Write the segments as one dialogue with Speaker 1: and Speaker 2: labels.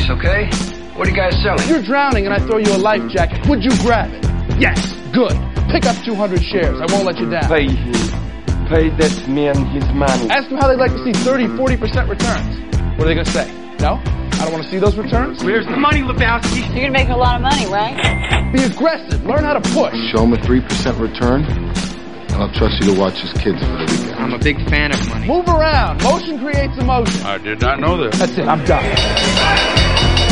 Speaker 1: okay? What are you guys selling?
Speaker 2: If you're drowning and I throw you a life jacket, would you grab it? Yes. Good. Pick up 200 shares. I won't let you down.
Speaker 3: Pay him. Pay that man his money.
Speaker 2: Ask them how they'd like to see 30, 40% returns. What are they going to say? No? I don't want to see those returns?
Speaker 1: Where's the money, Lebowski?
Speaker 4: You're going to make a lot of money, right?
Speaker 2: Be aggressive. Learn how to push.
Speaker 5: Show him a 3% return, and I'll trust you to watch his kids for the weekend.
Speaker 1: I'm a big fan of money.
Speaker 2: Move around. Motion creates emotion.
Speaker 6: I did not know that.
Speaker 2: That's it. I'm done.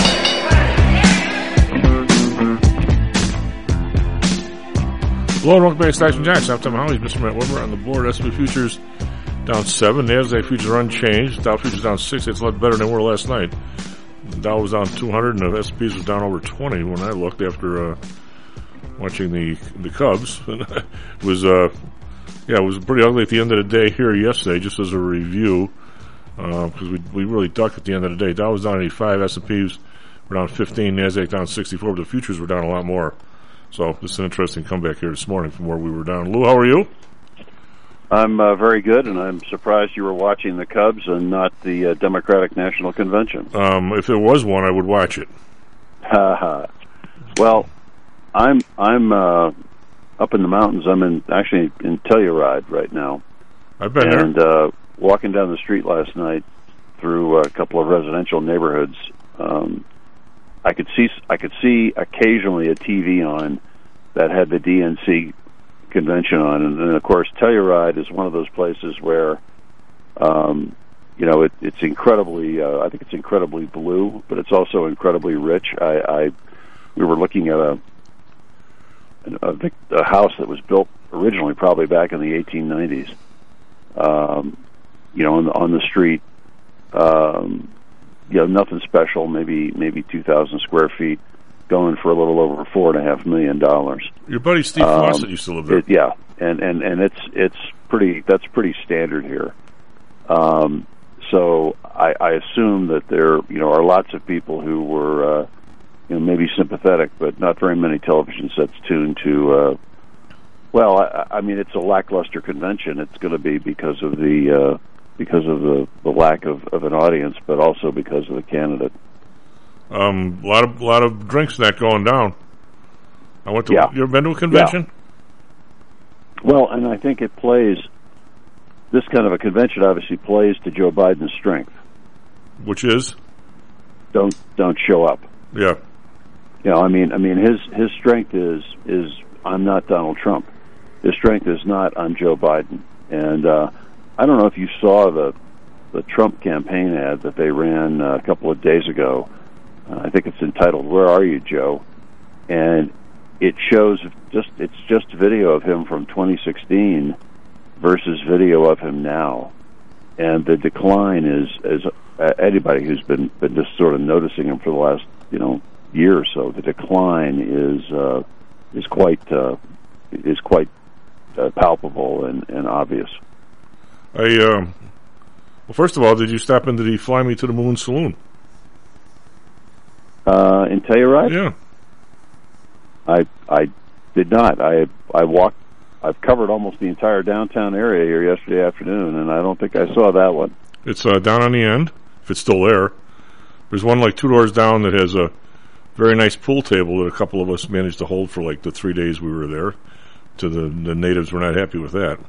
Speaker 6: Hello and welcome back to Stocks and Jocks. I'm Tom Holly, Mr. Matt Weber on the board. S&P futures down 7. NASDAQ futures are unchanged. Dow futures down 6. It's a lot better than they were last night. The Dow was down 200 and the S&Ps was down over 20 when I looked after watching the Cubs. it was pretty ugly at the end of the day here yesterday, just as a review, because we really ducked at the end of the day. Dow was down 85, S&Ps were down 15, NASDAQ down 64, but the futures were down a lot more. So this is an interesting comeback here this morning from where we were down. Lou, how are you?
Speaker 7: I'm very good, and I'm surprised you were watching the Cubs and not the Democratic National Convention.
Speaker 6: If there was one, I would watch it.
Speaker 7: Well, I'm up in the mountains. I'm actually in Telluride right now.
Speaker 6: I've been
Speaker 7: there.
Speaker 6: And
Speaker 7: walking down the street last night through a couple of residential neighborhoods, I could see occasionally a TV on that had the DNC convention on, and of course Telluride is one of those places where, it's incredibly. I think it's incredibly blue, but it's also incredibly rich. We were looking at a house that was built originally probably back in the 1890s. On the street. Nothing special, maybe 2,000 square feet, going for a little over $4.5 million.
Speaker 6: Your buddy Steve Fawcett used to live there.
Speaker 7: Yeah, and that's pretty standard here. So I assume that there are lots of people who were maybe sympathetic, but not very many television sets tuned to. It's a lackluster convention. It's going to be because of the lack of an audience, but also because of the candidate.
Speaker 6: A lot of drinks that going down. I went to.
Speaker 7: Yeah.
Speaker 6: You ever been to a convention?
Speaker 7: Yeah. Well, and I think it plays. This kind of a convention obviously plays to Joe Biden's strength,
Speaker 6: which is
Speaker 7: don't show up.
Speaker 6: Yeah.
Speaker 7: His strength is I'm not Donald Trump. His strength is not I'm Joe Biden, and I don't know if you saw the Trump campaign ad that they ran a couple of days ago. I think it's entitled "Where Are You, Joe?" and it shows it's just video of him from 2016 versus video of him now, and the decline is anybody who's been just sort of noticing him for the last year or so. The decline is quite palpable and obvious.
Speaker 6: Well, first of all, did you stop into the Fly Me to the Moon saloon?
Speaker 7: In Telluride?
Speaker 6: Yeah.
Speaker 7: I did not. I walked. I've covered almost the entire downtown area here yesterday afternoon, and I don't think I saw that one.
Speaker 6: It's down on the end, if it's still there. There's one like 2 doors down that has a very nice pool table that a couple of us managed to hold for like the 3 days we were there. To the natives were not happy with that.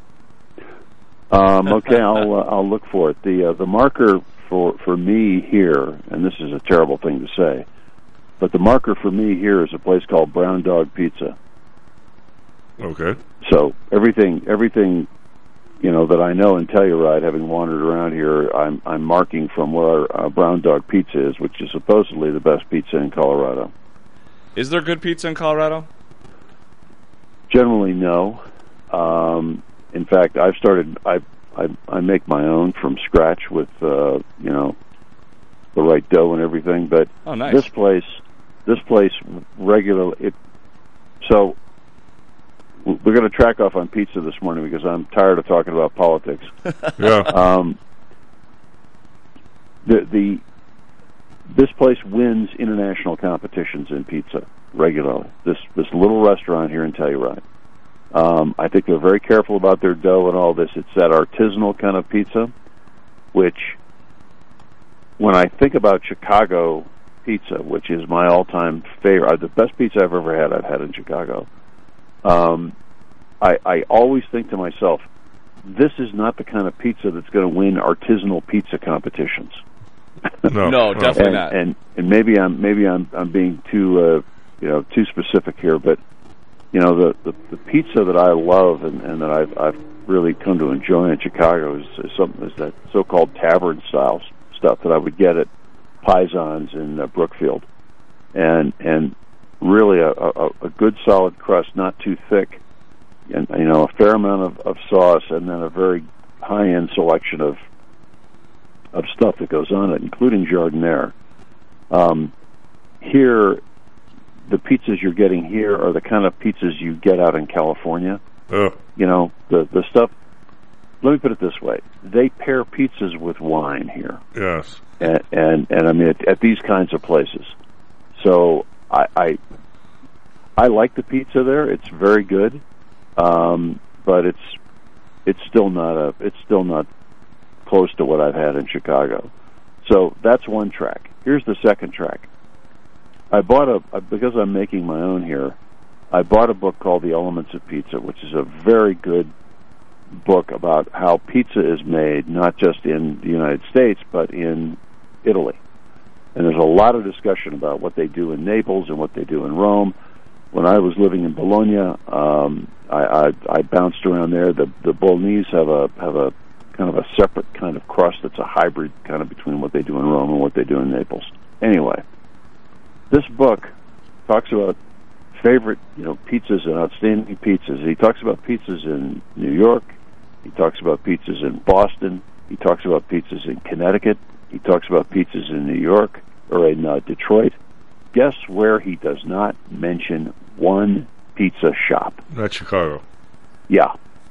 Speaker 7: Okay, I'll look for it. The marker for me here, and this is a terrible thing to say, but the marker for me here is a place called Brown Dog Pizza.
Speaker 6: Okay.
Speaker 7: So everything that I know in Telluride, having wandered around here, I'm marking from where Brown Dog Pizza is, which is supposedly the best pizza in Colorado.
Speaker 8: Is there good pizza in Colorado?
Speaker 7: Generally, no. In fact, I've started. I make my own from scratch with the right dough and everything. But
Speaker 8: nice.
Speaker 7: This place regularly. So we're going to track off on pizza this morning because I'm tired of talking about politics.
Speaker 6: Yeah.
Speaker 7: This place wins international competitions in pizza regularly. This little restaurant here in Telluride. I think they're very careful about their dough and all this. It's that artisanal kind of pizza, which, when I think about Chicago Pizza, which is my all-time favorite, the best pizza I've ever had, I've had in Chicago. I always think to myself, this is not the kind of pizza that's going to win artisanal pizza competitions.
Speaker 8: No, definitely not.
Speaker 7: And maybe I'm being too specific here, but the pizza that I love and that I've really come to enjoy in Chicago is that so-called tavern style stuff that I would get at Paisans in Brookfield, and really a good solid crust, not too thick, and a fair amount of sauce, and then a very high-end selection of stuff that goes on it, including jardiniere. Here, the pizzas you're getting here are the kind of pizzas you get out in California. The stuff. Let me put it this way: they pair pizzas with wine here.
Speaker 6: Yes,
Speaker 7: and I mean at these kinds of places. So I like the pizza there; it's very good, but it's still not close to what I've had in Chicago. So that's one track. Here's the second track. I bought because I'm making my own here, I bought a book called The Elements of Pizza, which is a very good book about how pizza is made, not just in the United States, but in Italy. And there's a lot of discussion about what they do in Naples and what they do in Rome. When I was living in Bologna, I bounced around there. The Bolognese have a kind of a separate kind of crust that's a hybrid kind of between what they do in Rome and what they do in Naples. Anyway, this book talks about favorite, pizzas and outstanding pizzas. He talks about pizzas in New York. He talks about pizzas in Boston. He talks about pizzas in Connecticut. He talks about pizzas in New York or in Detroit. Guess where he does not mention one pizza shop?
Speaker 6: Not Chicago.
Speaker 7: Yeah.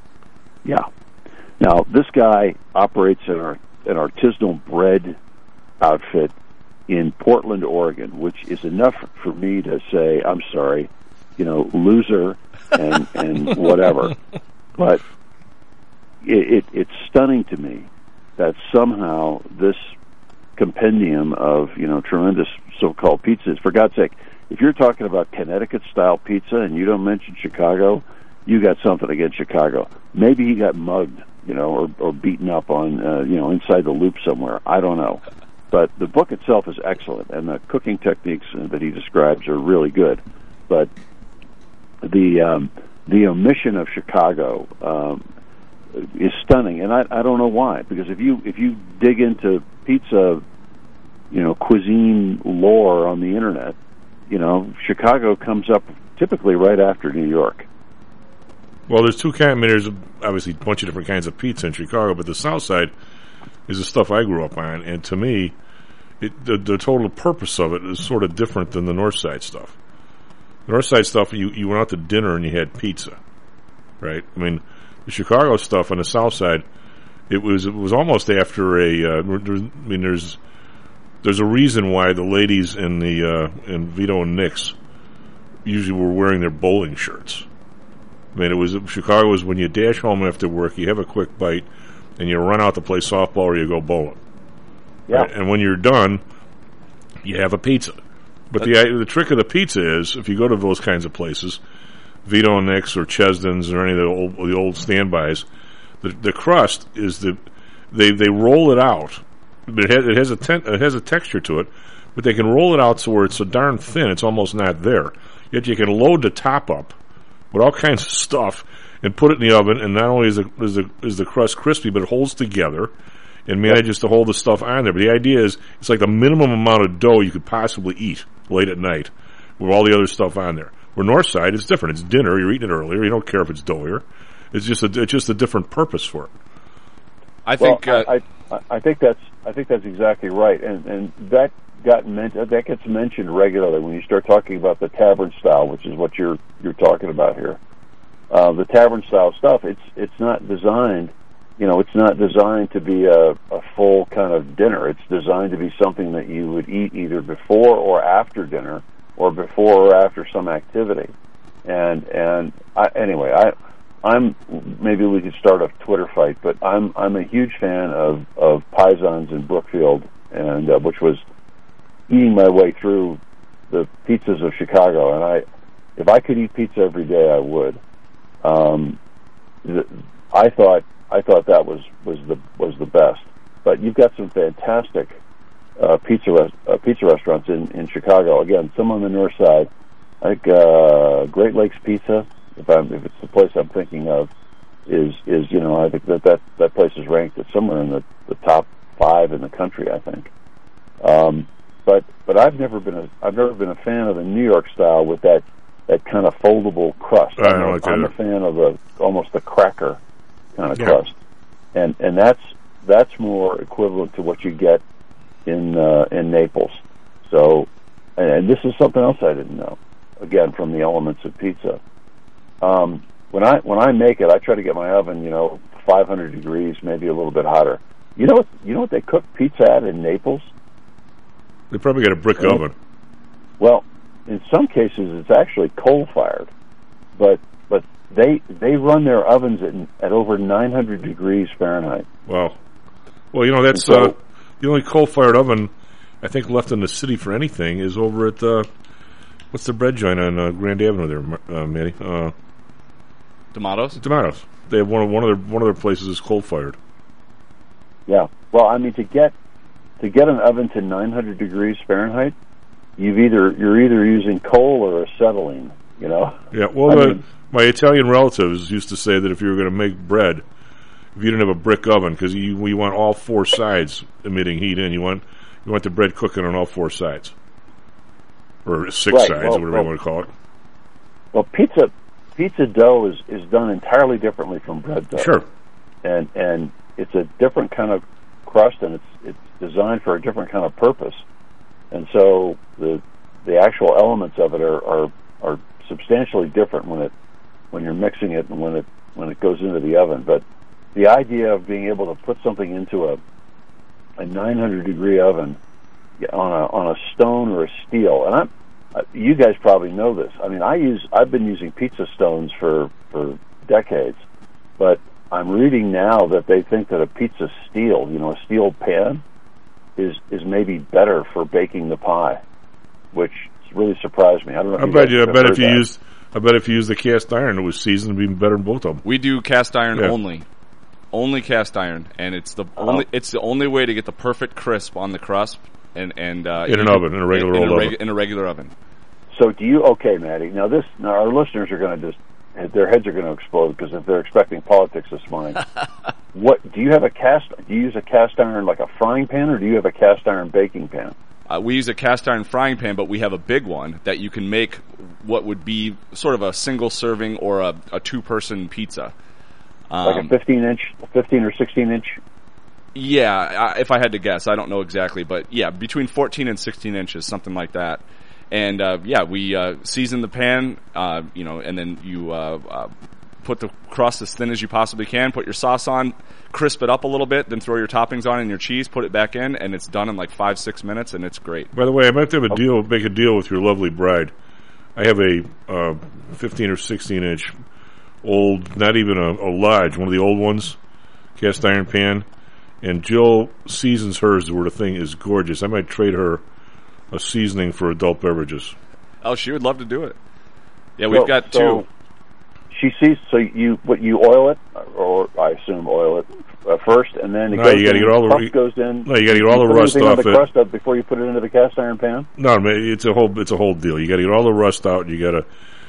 Speaker 7: Now, this guy operates an artisanal bread outfit in Portland, Oregon, which is enough for me to say, I'm sorry, loser and whatever. But it's stunning to me that somehow this compendium of, tremendous so-called pizzas, for God's sake, if you're talking about Connecticut-style pizza and you don't mention Chicago, you got something against Chicago. Maybe he got mugged, or beaten up on, inside the loop somewhere. I don't know. But the book itself is excellent, and the cooking techniques that he describes are really good. But the omission of Chicago is stunning, and I don't know why. Because if you dig into pizza, cuisine lore on the internet, Chicago comes up typically right after New York.
Speaker 6: Well, there's there's obviously a bunch of different kinds of pizza in Chicago, but the South Side is the stuff I grew up on, and to me, the total purpose of it is sort of different than the North Side stuff. The North Side stuff, you went out to dinner and you had pizza, right? I mean, the Chicago stuff on the South Side, it was almost after there's a reason why the ladies in Vito and Nick's usually were wearing their bowling shirts. I mean, Chicago was when you dash home after work, you have a quick bite, and you run out to play softball or you go bowling.
Speaker 7: Yeah.
Speaker 6: Right? And when you're done, you have a pizza. But the trick of the pizza is, if you go to those kinds of places, Vito and Nick's or Chesden's or any of the old standbys, the crust is they roll it out. But it has a texture to it, but they can roll it out so where it's so darn thin it's almost not there. Yet you can load the top up with all kinds of stuff and put it in the oven, and not only is the crust crispy, but it holds together and manages to hold the stuff on there. But the idea is it's like the minimum amount of dough you could possibly eat late at night with all the other stuff on there. Where North Side, it's different. It's dinner. You're eating it earlier. You don't care if it's doughier. It's just a different purpose for it.
Speaker 7: I think that's exactly right, and that gets mentioned regularly when you start talking about the tavern style, which is what you're talking about here. The tavern style stuff, it's not designed, it's not designed to be a full kind of dinner. It's designed to be something that you would eat either before or after dinner, or before or after some activity. I'm maybe we could start a Twitter fight, but I'm a huge fan of Paisans in Brookfield, and which was eating my way through the pizzas of Chicago, and if I could eat pizza every day, I would. I thought that was the best. But you've got some fantastic pizza restaurants in Chicago. Again, some on the north side. I think Great Lakes Pizza, if it's the place I'm thinking of, is I think that place is ranked at somewhere in the top 5 in the country, I think. But I've never been a fan of the New York style with that kind of foldable crust. I'm a fan of almost the cracker kind of crust, and that's more equivalent to what you get in Naples. So, and this is something else I didn't know. Again, from the elements of pizza. When I make it, I try to get my oven 500 degrees, maybe a little bit hotter. You know what they cook pizza at in Naples?
Speaker 6: They probably got a brick oven.
Speaker 7: Well, in some cases it's actually coal fired, but they run their ovens at over 900 degrees Fahrenheit.
Speaker 6: Wow. Well, that's the only coal fired oven I think left in the city for anything is over at what's the bread joint on Grand Avenue there, Manny?
Speaker 8: Tomatoes.
Speaker 6: They have one of their places is coal fired.
Speaker 7: Yeah. Well, I mean, to get an oven to 900 degrees Fahrenheit, you're either using coal or acetylene.
Speaker 6: Yeah. Well, my Italian relatives used to say that if you were going to make bread, if you didn't have a brick oven, because we want all 4 sides emitting heat in, you want the bread cooking on all 4 sides, or 6 sides, or whatever you want to call it.
Speaker 7: Well, pizza dough is done entirely differently from bread dough.
Speaker 6: Sure.
Speaker 7: And it's a different kind of crust, and it's designed for a different kind of purpose. And so the actual elements of it are substantially different when you're mixing it and when it goes into the oven. But the idea of being able to put something into a 900 degree oven on a stone or a steel, and you guys probably know this. I mean, I've been using pizza stones for decades, but I'm reading now that they think that a pizza steel, a steel pan, is maybe better for baking the pie, which really surprised me. I don't know.
Speaker 6: I bet if you use the cast iron, it was seasoned, it'd be better than both of them.
Speaker 8: We do cast iron only cast iron, and it's the only way to get the perfect crisp on the crust, and in an oven, in a regular oven.
Speaker 7: So okay, Maddie? Now our listeners are going to their heads are going to explode because if they're expecting politics this morning. What do you have do you use a cast iron like a frying pan, or do you have a cast iron baking pan?
Speaker 8: We use a cast iron frying pan, but we have a big one that you can make what would be sort of a single serving or a 2-person pizza.
Speaker 7: Like a 15 or 16 inch?
Speaker 8: Yeah, if I had to guess. I don't know exactly, but yeah, between 14 and 16 inches, something like that. And we season the pan, and then you put the crust as thin as you possibly can, put your sauce on, crisp it up a little bit, then throw your toppings on and your cheese, put it back in, and it's done in like 5-6 minutes, and it's great.
Speaker 6: By the way, I might have make a deal with your lovely bride. I have a 15 or 16 inch old, not even a large, one of the old ones, cast iron pan, and Jill seasons hers where the thing is gorgeous. I might trade her a seasoning for adult beverages.
Speaker 8: Oh, she would love to do it. Yeah, we've got 2.
Speaker 7: She sees. So you oil it, or I assume oil it first, and then
Speaker 6: you got to get all the
Speaker 7: goes in.
Speaker 6: No, you got to get all the rust off
Speaker 7: the crust up before you put it into the cast iron pan.
Speaker 6: No, it's a whole deal. You got to get all the rust out. You got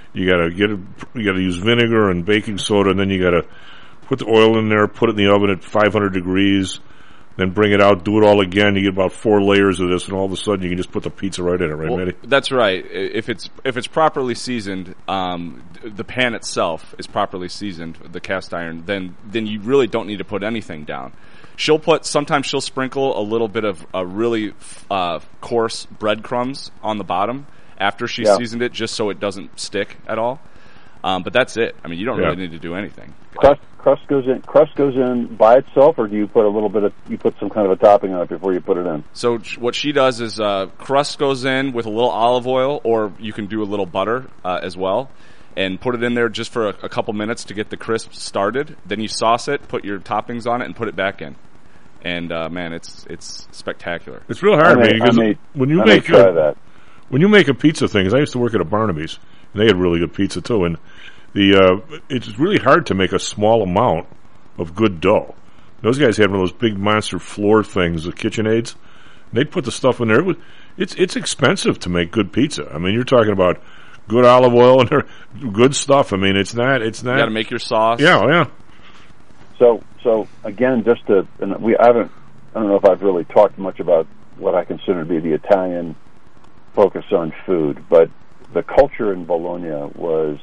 Speaker 6: to use vinegar and baking soda, and then you got to put the oil in there, put it in the oven at 500 degrees. Then bring it out, do it all again. You get about 4 layers of this, and all of a sudden you can just put the pizza right in it, right, Matty?
Speaker 8: That's right. If it's properly seasoned, the pan itself is properly seasoned, the cast iron. Then you really don't need to put anything down. Sometimes she'll sprinkle a little bit of really coarse breadcrumbs on the bottom after she's seasoned it, just so it doesn't stick at all. But that's it. I mean, you don't really need to do anything.
Speaker 7: Crust goes in by itself, or do you put some kind of a topping on it before you put it in?
Speaker 8: So what she does is crust goes in with a little olive oil, or you can do a little butter as well, and put it in there just for a couple minutes to get the crisp started. Then you sauce it, put your toppings on it, and put it back in. and man, it's spectacular.
Speaker 6: It's real hard, man. Because when you make
Speaker 7: try that.
Speaker 6: When you make a pizza thing, 'cause I used to work at a Barnaby's, and they had really good pizza too. And it's really hard to make a small amount of good dough. Those guys had one of those big monster floor things, the KitchenAids. And they'd put the stuff in there. It's expensive to make good pizza. I mean, you're talking about good olive oil and good stuff. I mean, it's not.
Speaker 8: You got to make your sauce.
Speaker 6: Yeah.
Speaker 7: So again, I don't know if I've really talked much about what I consider to be the Italian focus on food, but the culture in Bologna was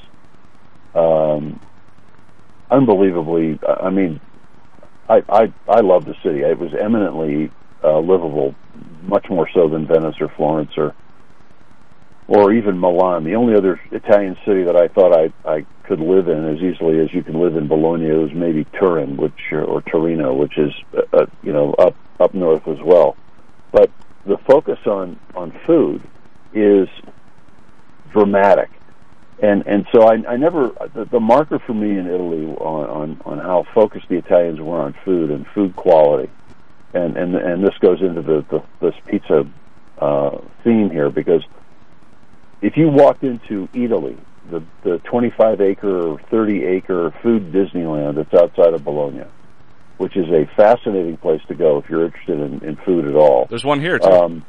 Speaker 7: unbelievably. I mean, I love the city. It was eminently livable, much more so than Venice or Florence or even Milan. The only other Italian city that I thought I could live in as easily as you can live in Bologna was maybe Turin, or Torino, which is up north as well. But the focus on food is dramatic, and so I never the marker for me in Italy on how focused the Italians were on food and food quality, and this goes into this pizza theme here, because if you walked into Italy, the 25-acre or 30-acre food Disneyland that's outside of Bologna, which is a fascinating place to go if you're interested in food at all.
Speaker 8: There's one here too.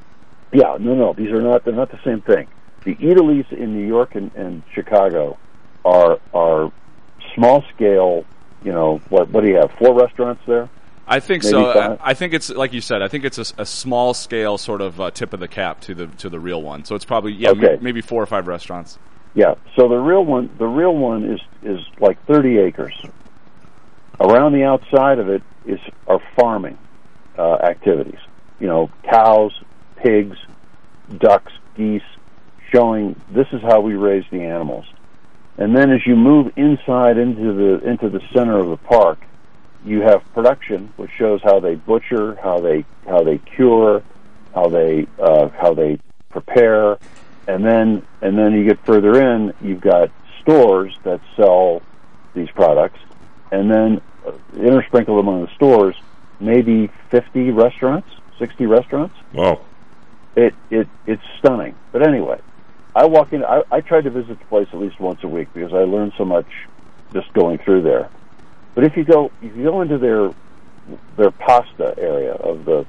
Speaker 7: These are not. They're not the same thing. The Eataly's in New York and Chicago are small scale. What do you have? 4 restaurants there?
Speaker 8: I think
Speaker 7: Maybe
Speaker 8: so.
Speaker 7: 5?
Speaker 8: I think it's like you said. I think it's a small scale sort of tip of the cap to the real one. So it's probably maybe 4 or 5 restaurants.
Speaker 7: Yeah. So the real one is like 30 acres. Around the outside of it are farming activities. Cows, pigs, ducks, geese, showing this is how we raise the animals. And then as you move inside into the center of the park, you have production, which shows how they butcher, how they cure, how they prepare, and then you get further in, you've got stores that sell these products, and then intersprinkled among the stores, maybe 50 restaurants, 60 restaurants.
Speaker 6: Wow.
Speaker 7: It's stunning. But anyway, I walk in. I tried to visit the place at least once a week because I learned so much just going through there. But if you go into their pasta area of the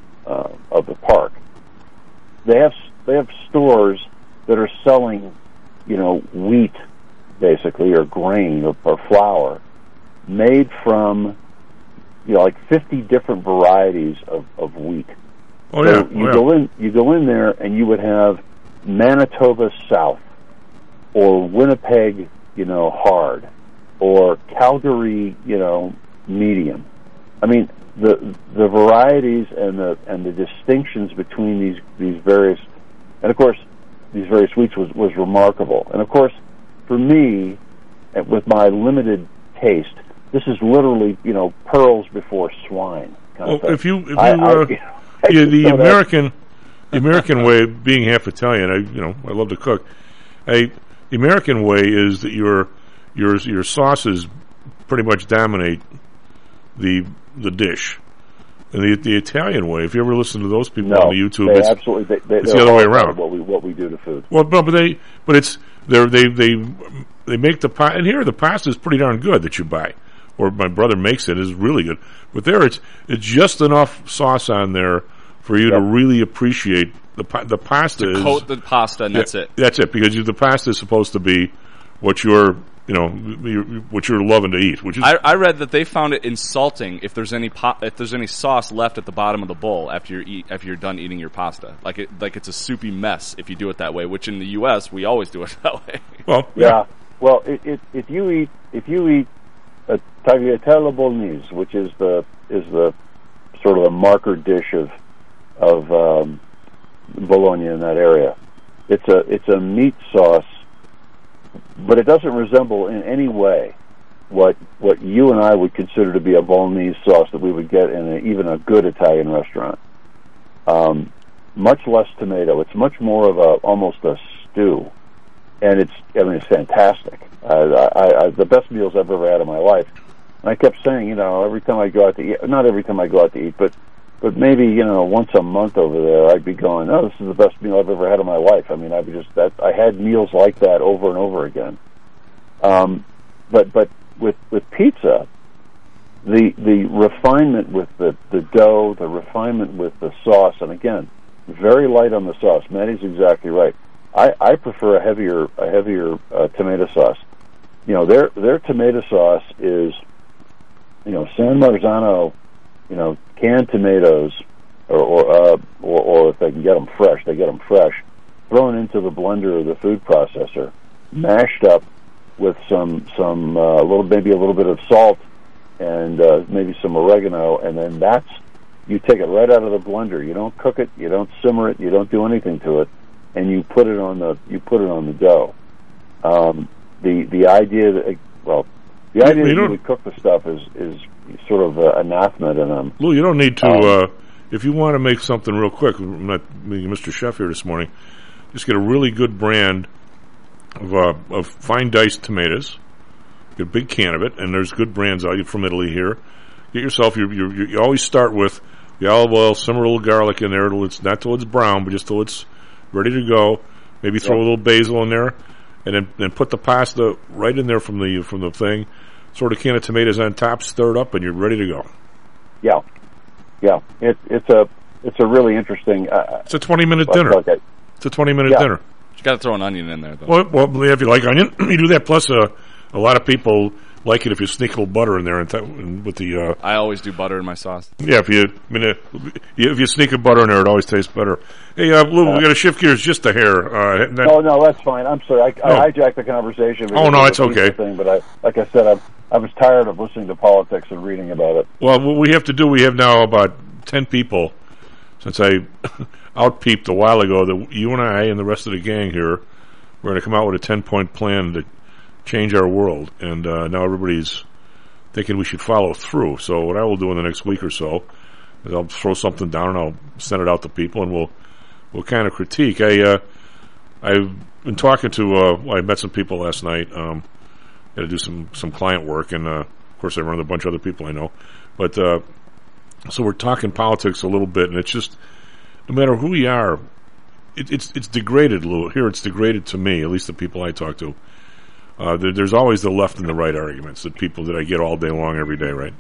Speaker 7: park, they have stores that are selling, wheat basically, or grain or flour made from like 50 different varieties of wheat.
Speaker 6: Oh,
Speaker 7: so
Speaker 6: yeah.
Speaker 7: You go in there and you would have Manitoba South or Winnipeg, hard, or Calgary, medium. I mean, the varieties and the distinctions between these various, and of course these various wheats was remarkable. And of course, for me, with my limited taste, this is literally pearls before swine kind of thing.
Speaker 6: The American way, being half Italian, I love to cook. The American way is that your sauces pretty much dominate the dish, and the Italian way. If you ever listen to those people on the YouTube,
Speaker 7: it's
Speaker 6: the other way around.
Speaker 7: What we do to food.
Speaker 6: Well, they make the pasta, and here the pasta is pretty darn good that you buy, or my brother makes it, is really good. But there, it's just enough sauce on there for you to really appreciate the pasta.
Speaker 8: To coat the pasta, and that's it.
Speaker 6: That's it, because the pasta is supposed to be what you're loving to eat. Which is,
Speaker 8: I read that they found it insulting if there's any sauce left at the bottom of the bowl after you're done eating your pasta. Like it's a soupy mess if you do it that way. Which in the U.S. we always do it that way.
Speaker 6: Well,
Speaker 7: yeah. Well, if you eat a tagliatelle bolognese, which is the sort of the marker dish of Bologna in that area, it's a meat sauce, but it doesn't resemble in any way what you and I would consider to be a bolognese sauce that we would get in even a good Italian restaurant. Much less tomato. It's much more of almost a stew, and it's fantastic. The best meals I've ever had in my life. And I kept saying, every time I go out to eat, not every time I go out to eat, but maybe, once a month over there, I'd be going, oh, this is the best meal I've ever had in my life. I mean, I had meals like that over and over again. But with pizza, the refinement with the dough, the refinement with the sauce, and again, very light on the sauce. Maddie's exactly right. I prefer a heavier tomato sauce. Their tomato sauce is, San Marzano, canned tomatoes, or if they can get them fresh, they get them fresh, thrown into the blender or the food processor, mashed up with maybe a little bit of salt and maybe some oregano, and then you take it right out of the blender. You don't cook it, you don't simmer it, you don't do anything to it, and you put it on the dough. The idea that you would cook the stuff is sort of anathema to them.
Speaker 6: Lou, you don't need to. If you want to make something real quick, I'm not being Mr. Chef here this morning. Just get a really good brand of fine diced tomatoes. Get a big can of it, and there's good brands out from Italy here. Get yourself. You always start with the olive oil, simmer a little garlic in there. Not till it's brown, but just till it's ready to go. Maybe throw a little basil in there, and then put the pasta right in there from the thing. Sort of can of tomatoes on top, stir it up, and you're ready to go.
Speaker 7: Yeah. It's a really interesting.
Speaker 6: It's a 20-minute dinner.
Speaker 7: Okay.
Speaker 6: It's a 20-minute dinner.
Speaker 8: You got to throw an onion in there, though.
Speaker 6: Well, if you like onion, you do that. Plus, a lot of people like it if you sneak a little butter in there and with the.
Speaker 8: I always do butter in my sauce.
Speaker 6: Yeah, if you sneak a butter in there, it always tastes better. Hey, Lou, we got to shift gears just a hair.
Speaker 7: No, that's fine. I'm sorry, I hijacked the conversation.
Speaker 6: Oh no, it's okay.
Speaker 7: But like I said, I was tired of listening to politics and reading about it.
Speaker 6: Well, what we have to do, we have now about 10 people, since I out-peeped a while ago that you and I and the rest of the gang here, we're going to come out with a 10-point plan to change our world. And now everybody's thinking we should follow through. So what I will do in the next week or so is I'll throw something down and I'll send it out to people, and we'll kind of critique. I've been talking to, I met some people last night. Had to do some client work, and of course I run with a bunch of other people I know. But so we're talking politics a little bit, and it's just, no matter who you are, it's degraded, Lou. Here it's degraded to me, at least the people I talk to. There's always the left and the right arguments, the people that I get all day long, every day, right?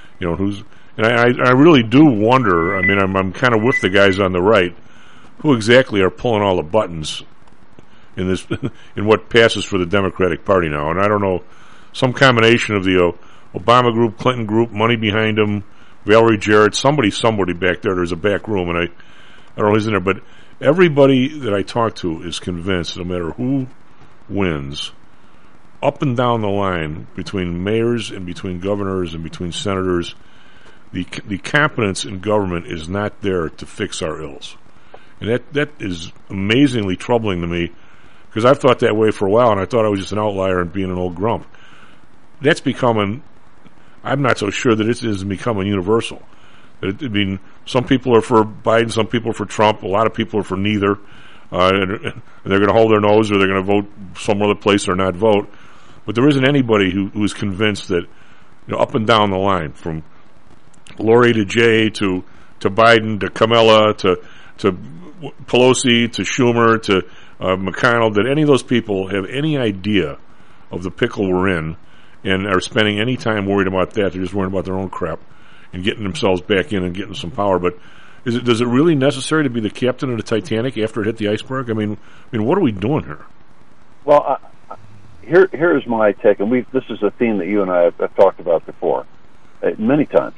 Speaker 6: And I really do wonder. I mean, I'm kind of with the guys on the right, who exactly are pulling all the buttons in this, in what passes for the Democratic Party now. And I don't know, some combination of the Obama group, Clinton group, money behind them, Valerie Jarrett, somebody back there. There's a back room, and I don't know who's in there, but everybody that I talk to is convinced, no matter who wins, up and down the line, between mayors and between governors and between senators, the competence in government is not there to fix our ills. And that is amazingly troubling to me, because I've thought that way for a while, and I thought I was just an outlier and being an old grump. That's becoming, I'm not so sure that it is becoming universal. I mean, some people are for Biden, some people are for Trump, a lot of people are for neither, and they're going to hold their nose, or they're going to vote some other place or not vote. But there isn't anybody who is convinced that, up and down the line, from Lori to Jay to Biden to Kamala to Pelosi to Schumer to McConnell, that any of those people have any idea of the pickle we're in and are spending any time worried about that. They're just worried about their own crap and getting themselves back in and getting some power. But does it really necessary to be the captain of the Titanic after it hit the iceberg? I mean, what are we doing here?
Speaker 7: Well, here's my take, and this is a theme that you and I have talked about before many times.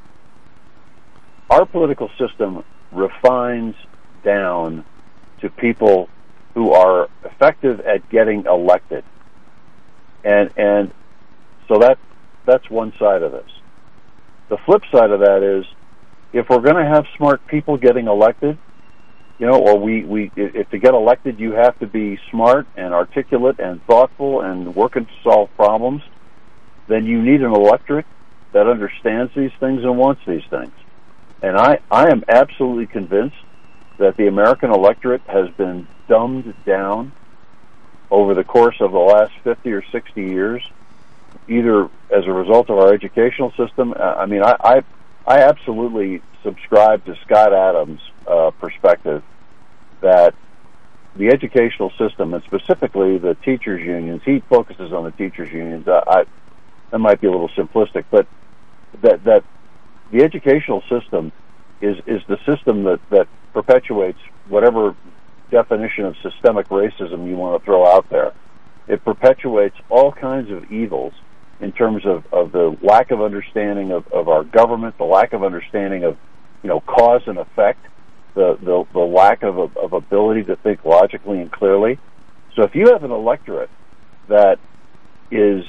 Speaker 7: Our political system refines down to people who are effective at getting elected, and so that's one side of this. The flip side of that is, if we're going to have smart people getting elected, or if to get elected you have to be smart and articulate and thoughtful and working to solve problems, then you need an electorate that understands these things and wants these things. And I am absolutely convinced that the American electorate has been dumbed down over the course of the last 50 or 60 years either as a result of our educational system. I mean, I absolutely subscribe to Scott Adams' perspective that the educational system, and specifically the teachers' unions, he focuses on the teachers' unions. That might be a little simplistic, but that the educational system is the system that perpetuates whatever definition of systemic racism you want to throw out there. It perpetuates all kinds of evils in terms of the lack of understanding of our government, the lack of understanding of, cause and effect, the lack of ability to think logically and clearly. So if you have an electorate that is,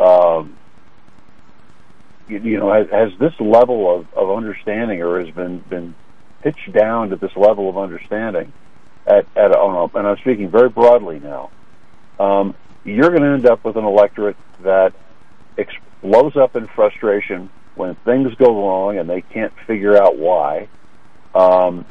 Speaker 7: has this level of understanding, or has been pitched down to this level of understanding, and I'm speaking very broadly now, you're going to end up with an electorate that blows up in frustration when things go wrong and they can't figure out why, and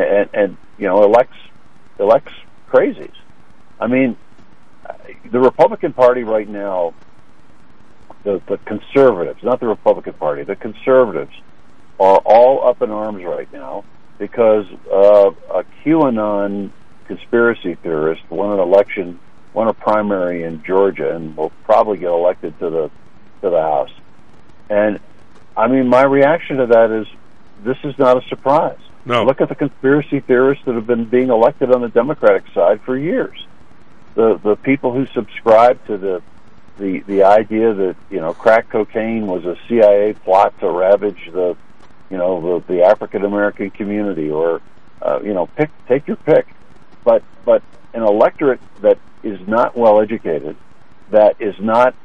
Speaker 7: elects crazies. I mean, the Republican Party right now, the conservatives, not the Republican Party, the conservatives are all up in arms right now because a QAnon conspiracy theorist won a primary in Georgia, and will probably get elected to the House. And I mean, my reaction to that is, this is not a surprise.
Speaker 6: No.
Speaker 7: Look at the conspiracy theorists that have been being elected on the Democratic side for years. The people who subscribe to the idea that crack cocaine was a CIA plot to ravage the African American community, or take your pick, but an electorate that is not well educated, that is not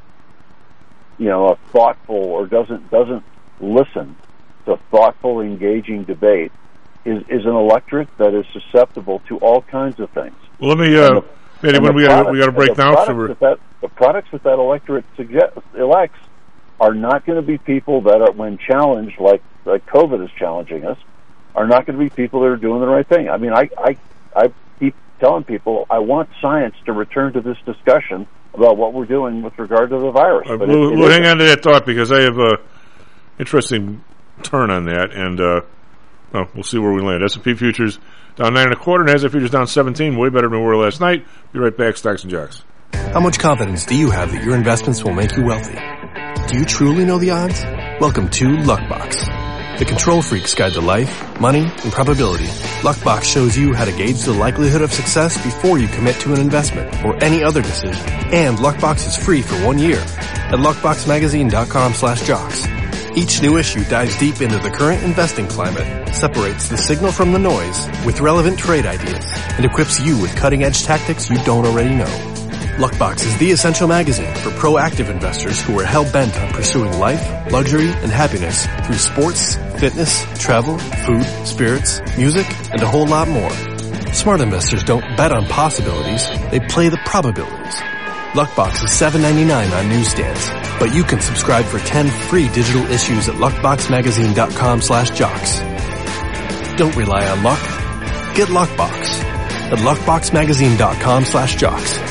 Speaker 7: a thoughtful, or doesn't listen to thoughtful, engaging debate, is an electorate that is susceptible to all kinds of things.
Speaker 6: Well, let me, we got to break now.
Speaker 7: The products that electorate elects are not going to be people that are, when challenged, like COVID is challenging us, are not going to be people that are doing the right thing. I mean, I keep telling people I want science to return to this discussion about what we're doing with regard to the virus. But
Speaker 6: we'll hang on to that thought, because I have a interesting turn on that, and we'll see where we land. S&P futures down 9.25, NASDAQ futures down 17, way better than we were last night. Be right back, Stocks and Jocks.
Speaker 9: How much confidence do you have that your investments will make you wealthy? Do you truly know the odds? Welcome to Luckbox, the control freak's guide to life, money, and probability. Luckbox shows you how to gauge the likelihood of success before you commit to an investment or any other decision. And Luckbox is free for 1 year at luckboxmagazine.com/jocks. Each new issue dives deep into the current investing climate, separates the signal from the noise with relevant trade ideas, and equips you with cutting-edge tactics you don't already know. Luckbox is the essential magazine for proactive investors who are hell-bent on pursuing life, luxury, and happiness through sports, fitness, travel, food, spirits, music, and a whole lot more. Smart investors don't bet on possibilities, they play the probabilities. Luckbox is $7.99 on newsstands, but you can subscribe for 10 free digital issues at luckboxmagazine.com/jocks. Don't rely on luck. Get Luckbox at luckboxmagazine.com/jocks.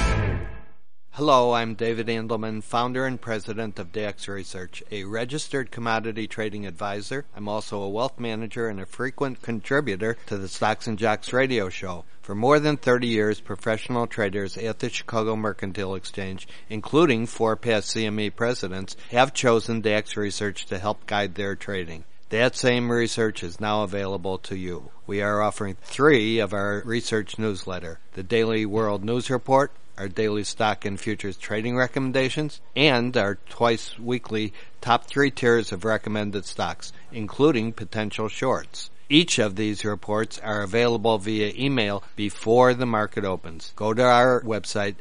Speaker 10: Hello, I'm David Andelman, founder and president of DAX Research, a registered commodity trading advisor. I'm also a wealth manager and a frequent contributor to the Stocks and Jocks radio show. For more than 30 years, professional traders at the Chicago Mercantile Exchange, including 4 past CME presidents, have chosen DAX Research to help guide their trading. That same research is now available to you. We are offering 3 of our research newsletter: the Daily World News Report, our daily stock and futures trading recommendations, and our twice-weekly top 3 tiers of recommended stocks, including potential shorts. Each of these reports are available via email before the market opens. Go to our website,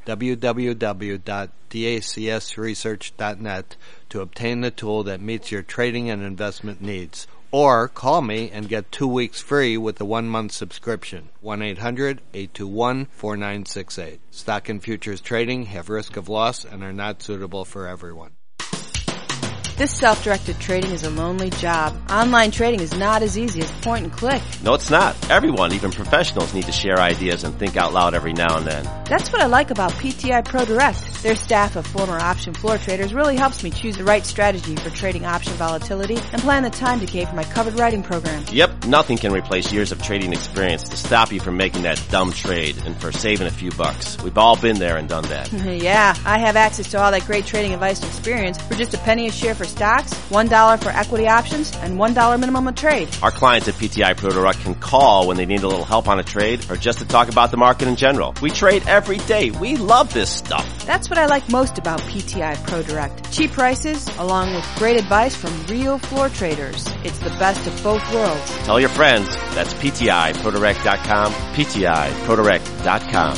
Speaker 10: www.dacsresearch.net, to obtain the tool that meets your trading and investment needs. Or call me and get 2 weeks free with a 1-month subscription. 1-800-821-4968. Stock and futures trading have risk of loss and are not suitable for everyone.
Speaker 11: This self-directed trading is a lonely job. Online trading is not as easy as point and click.
Speaker 12: No, it's not. Everyone, even professionals, need to share ideas and think out loud every now and then.
Speaker 11: That's what I like about PTI Pro Direct. Their staff of former option floor traders really helps me choose the right strategy for trading option volatility and plan the time decay for my covered writing program.
Speaker 12: Yep, nothing can replace years of trading experience to stop you from making that dumb trade and for saving a few bucks. We've all been there and done that.
Speaker 11: Yeah, I have access to all that great trading advice and experience for just a penny a share for stocks, $1 for equity options, and $1 minimum a trade.
Speaker 12: Our clients at PTI Pro Direct can call when they need a little help on a trade or just to talk about the market in general. We trade every day. We love this stuff.
Speaker 11: That's what I like most about PTI Pro Direct. Cheap prices, along with great advice from real floor traders. It's the best of both worlds.
Speaker 12: Tell your friends. That's PTIProDirect.com, PTIProDirect.com.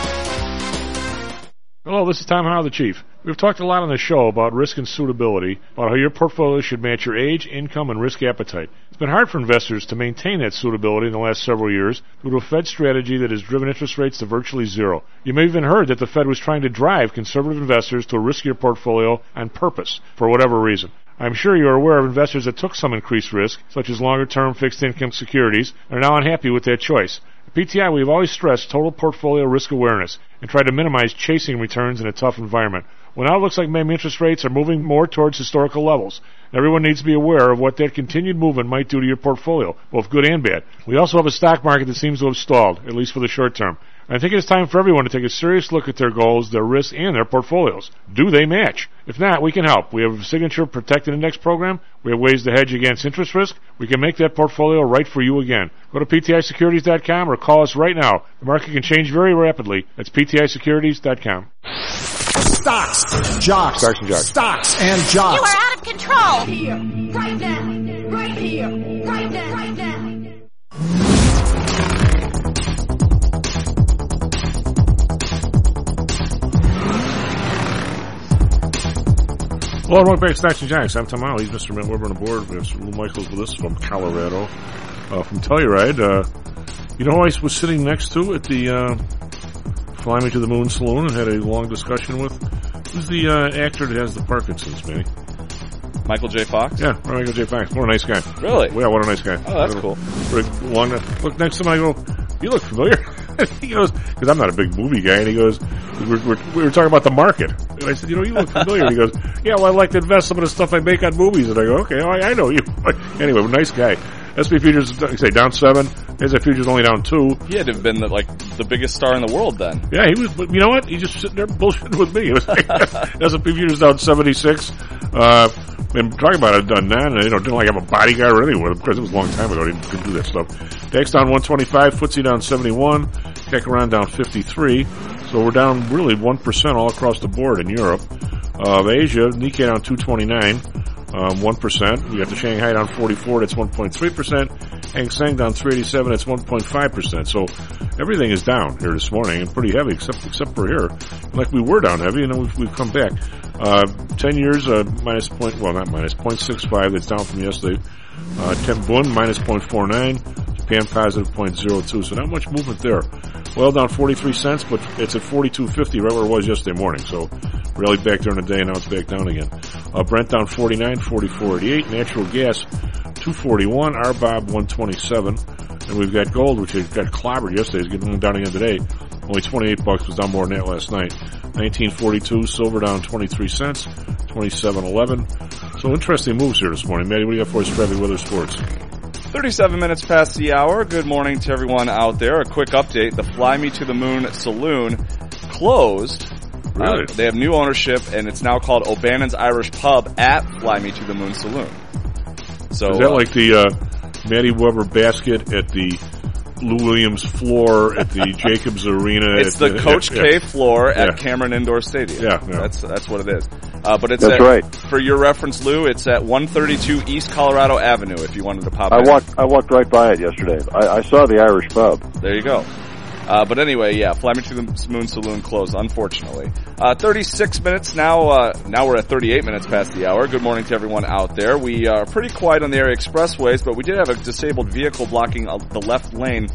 Speaker 6: Hello, this is Tom Howell, the Chief. We've talked a lot on the show about risk and suitability, about how your portfolio should match your age, income, and risk appetite. It's been hard for investors to maintain that suitability in the last several years due to a Fed strategy that has driven interest rates to virtually zero. You may have even heard that the Fed was trying to drive conservative investors to a riskier portfolio on purpose, for whatever reason. I'm sure you're aware of investors that took some increased risk, such as longer-term fixed-income securities, and are now unhappy with that choice. At PTI, we've always stressed total portfolio risk awareness and tried to minimize chasing returns in a tough environment. Well, now it looks like maybe interest rates are moving more towards historical levels. Everyone needs to be aware of what that continued movement might do to your portfolio, both good and bad. We also have a stock market that seems to have stalled, at least for the short term. I think it's time for everyone to take a serious look at their goals, their risks, and their portfolios. Do they match? If not, we can help. We have a signature protected index program. We have ways to hedge against interest risk. We can make that portfolio right for you again. Go to PTIsecurities.com or call us right now. The market can change very rapidly. That's PTIsecurities.com.
Speaker 13: Stocks, jocks,
Speaker 6: Stocks and jocks.
Speaker 13: Stocks and jocks.
Speaker 14: You are out of control.
Speaker 15: Here, right now, right here, right now, right now.
Speaker 6: Hello, welcome back to Stocks and Jocks. I'm Tom Howell. He's Mr. Matt Weber on the board. We have Sir Lou Michaels with us from Colorado. From Telluride. You know who I was sitting next to at the Fly Me to the Moon Saloon and had a long discussion with? Who's the actor that has the Parkinson's, Manny?
Speaker 8: Michael J. Fox?
Speaker 6: Yeah, Michael J. Fox. What a nice guy.
Speaker 8: Really?
Speaker 6: Yeah, what a nice guy.
Speaker 8: Oh, that's cool.
Speaker 6: Look next to him, I go, you look familiar. He goes, because I'm not a big movie guy, and he goes, we were talking about the market. And I said, you look familiar. And he goes, yeah, well, I like to invest some of the stuff I make on movies. And I go, okay, I know you. Anyway, nice guy. SP Futures, say, down 7. NASDAQ Futures only down 2.
Speaker 8: He had to have been the biggest star in the world then.
Speaker 6: Yeah, he was. But you know what? He's just sitting there bullshitting with me. It was like, S&P Futures down 76. And talking about it, done that, and didn't like have a bodyguard or anything with him because it was a long time ago. He couldn't do that stuff. DAX down 125, FTSE down 71, CAC around down 53. So we're down really 1% all across the board in Europe. Asia, Nikkei down 229. 1%. We got the Shanghai down 44, that's 1.3%. Hang Seng down 387, that's 1.5%. So everything is down here this morning and pretty heavy, except for here. Like we were down heavy, and then we've come back. 10 years, minus point, well not minus, 0.65, that's down from yesterday. 10 Bund, minus 0.49. Japan positive 0.02, so not much movement there. Oil down 43 cents, but it's at 42.50, right where it was yesterday morning. So really back during the day, and now it's back down again. Brent down 49, 44.88. Natural gas 241, RBOB 127, and we've got gold, which got clobbered yesterday. It's getting down again today. Only $28, was down more than that last night. 1942, silver down 23 cents, 27.11. So interesting moves here this morning. Maddie, what do you got for us, traffic, weather, sports?
Speaker 8: 37 minutes past the hour. Good morning to everyone out there. A quick update. The Fly Me to the Moon Saloon closed.
Speaker 6: Really?
Speaker 8: They have new ownership, and it's now called O'Bannon's Irish Pub at Fly Me to the Moon Saloon. So
Speaker 6: is that like the Matty Weber basket at the Lou Williams floor at the Jacobs Arena?
Speaker 8: It's the Coach K floor at Cameron Indoor Stadium.
Speaker 6: Yeah.
Speaker 8: That's what it is. But it's
Speaker 7: right.
Speaker 8: For your reference, Lou, it's at 132 East Colorado Avenue. If you wanted to pop in.
Speaker 7: I walked right by it yesterday. I saw the Irish Pub.
Speaker 8: There you go. But anyway, Fly Me to the Moon Saloon closed, unfortunately. 36 minutes now. Now we're at 38 minutes past the hour. Good morning to everyone out there. We are pretty quiet on the area expressways, but we did have a disabled vehicle blocking the left lane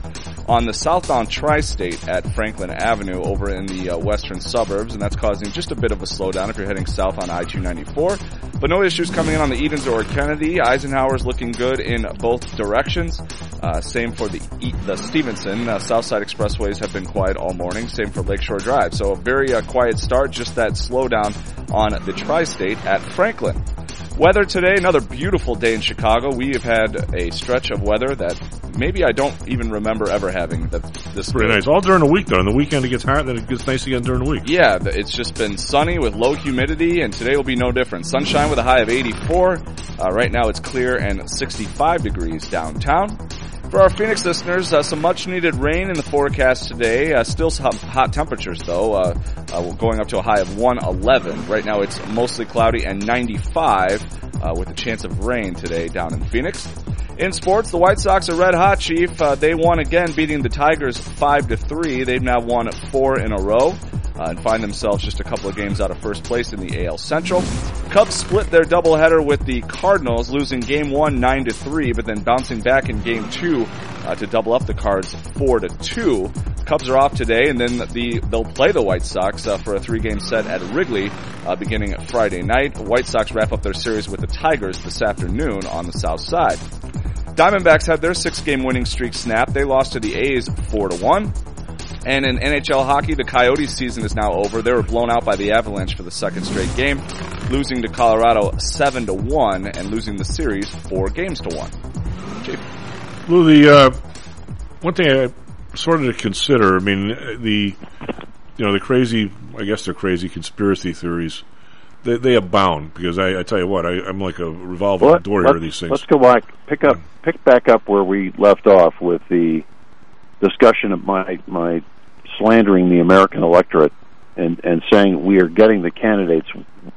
Speaker 8: on the southbound Tri-State at Franklin Avenue over in the western suburbs, and that's causing just a bit of a slowdown if you're heading south on I-294. But no issues coming in on the Edens or Kennedy. Eisenhower's looking good in both directions. Same for the Stevenson. Southside expressways have been quiet all morning. Same for Lakeshore Drive. So a very quiet start, just that slowdown on the Tri-State at Franklin. Weather today, another beautiful day in Chicago. We have had a stretch of weather that maybe I don't even remember ever having. This
Speaker 6: pretty nice. All during the week, though. On the weekend it gets hot, then it gets nice again during the week.
Speaker 8: Yeah, it's just been sunny with low humidity, and today will be no different. Sunshine with a high of 84. Right now it's clear and 65 degrees downtown. For our Phoenix listeners, some much-needed rain in the forecast today. Still some hot temperatures, though, going up to a high of 111. Right now it's mostly cloudy and 95 with a chance of rain today down in Phoenix. In sports, the White Sox are red hot, Chief. They won again, beating the Tigers 5-3. They've now won 4 in a row. And find themselves just a couple of games out of first place in the AL Central. Cubs split their doubleheader with the Cardinals, losing Game 1 9-3, but then bouncing back in Game 2 to double up the Cards 4-2. Cubs are off today, and then they'll play the White Sox for a 3-game set at Wrigley beginning Friday night. The White Sox wrap up their series with the Tigers this afternoon on the south side. Diamondbacks had their 6-game winning streak snapped. They lost to the A's 4-1. And in NHL hockey, the Coyotes season is now over. They were blown out by the Avalanche for the second straight game, losing to Colorado 7-1 and losing the series 4-1. Chief.
Speaker 6: Lou, the one thing I sort of to consider, I mean, the crazy, I guess they're crazy conspiracy theories. They abound because I tell you what, I'm like a revolving door here. These things.
Speaker 7: Let's go back, pick back up where we left off with the discussion of my slandering the American electorate and saying we are getting the candidates.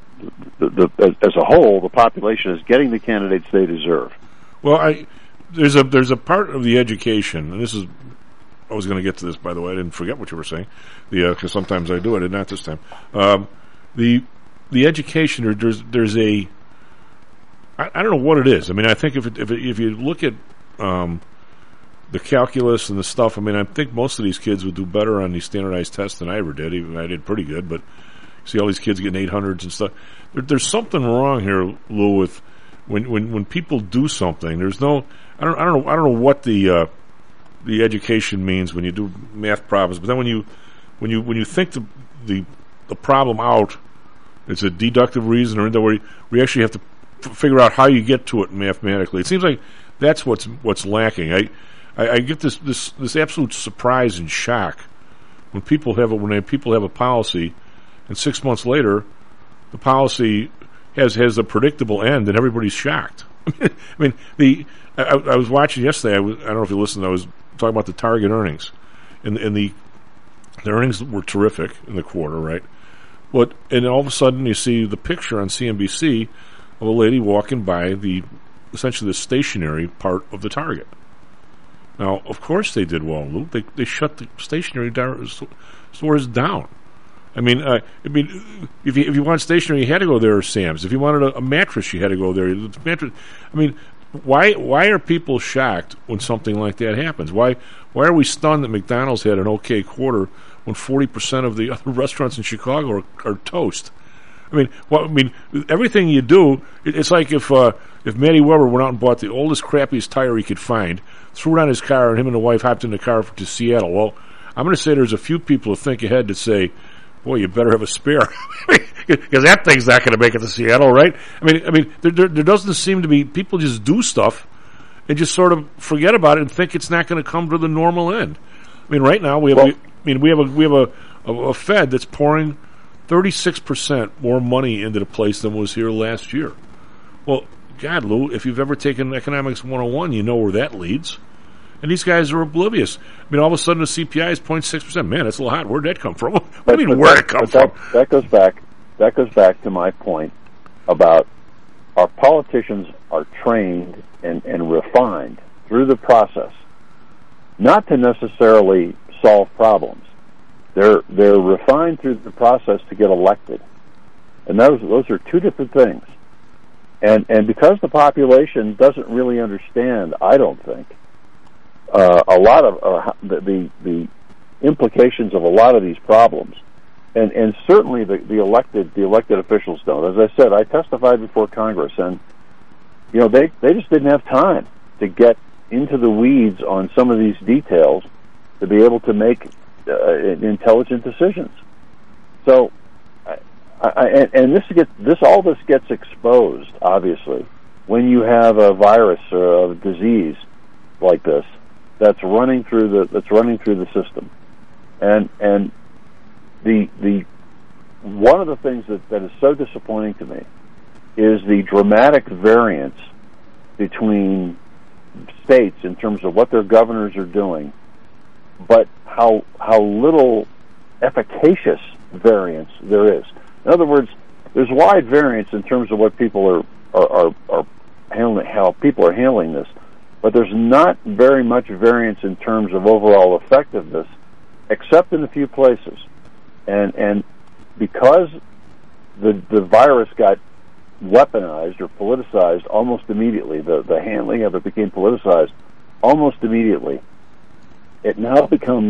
Speaker 7: As a whole, the population is getting the candidates they deserve.
Speaker 6: Well, there's a part of the education, and this is. I was going to get to this, by the way. I didn't forget what you were saying, because sometimes I do it, and not this time. The education, there's a. I don't know what it is. I mean, I think if you look at the calculus and the stuff, I mean, I think most of these kids would do better on these standardized tests than I ever did. Even I did pretty good, but see all these kids getting 800s and stuff. There's something wrong here, Lou, with when people do something. There's no. I don't know what the education means when you do math problems, but then when you think the problem out, it's a deductive reason, or where we actually have to figure out how you get to it mathematically. It seems like that's what's lacking. I get this absolute surprise and shock when people have a policy, and 6 months later, the policy has a predictable end, and everybody's shocked. I mean, I was watching yesterday. I don't know if you listened. I was talking about the Target earnings, and the earnings were terrific in the quarter, right? And then all of a sudden, you see the picture on CNBC of a lady walking by essentially the stationary part of the Target. Now, of course they did well, Lou. They shut the stationary stores down. I mean, if you want stationery, you had to go there or Sam's. If you wanted a mattress, you had to go there. I mean, why are people shocked when something like that happens? Why are we stunned that McDonald's had an okay quarter when 40% of the other restaurants in Chicago are toast? I mean, everything you do, it's like if Matty Weber went out and bought the oldest, crappiest tire he could find, threw it on his car, and him and the wife hopped in the car to Seattle. Well, I'm going to say there's a few people who think ahead to say, boy, you better have a spare, because that thing's not going to make it to Seattle, right? I mean, there doesn't seem to be, people just do stuff and just sort of forget about it and think it's not going to come to the normal end. I mean, right now we have a Fed that's pouring 36% more money into the place than was here last year. Well, God, Lou, if you've ever taken Economics 101, you know where that leads. And these guys are oblivious. I mean, all of a sudden the CPI is 0.6%. Man, that's a little hot. Where'd that come from? What do you mean, where'd it come from?
Speaker 7: That goes back to my point about our politicians are trained and refined through the process, not to necessarily solve problems. They're refined through the process to get elected, and those are two different things. And because the population doesn't really understand, I don't think, a lot of the implications of a lot of these problems, and certainly the elected officials don't. As I said, I testified before Congress, and they just didn't have time to get into the weeds on some of these details to be able to make intelligent decisions. So, all this gets exposed, obviously, when you have a virus or a disease like this that's running through the system, and the one of the things that is so disappointing to me is the dramatic variance between states in terms of what their governors are doing, but how little efficacious variance there is. In other words, there's wide variance in terms of what people are handling, how people are handling this, but there's not very much variance in terms of overall effectiveness, except in a few places. And because the virus got weaponized or politicized almost immediately, the handling of it became politicized almost immediately, it now becomes,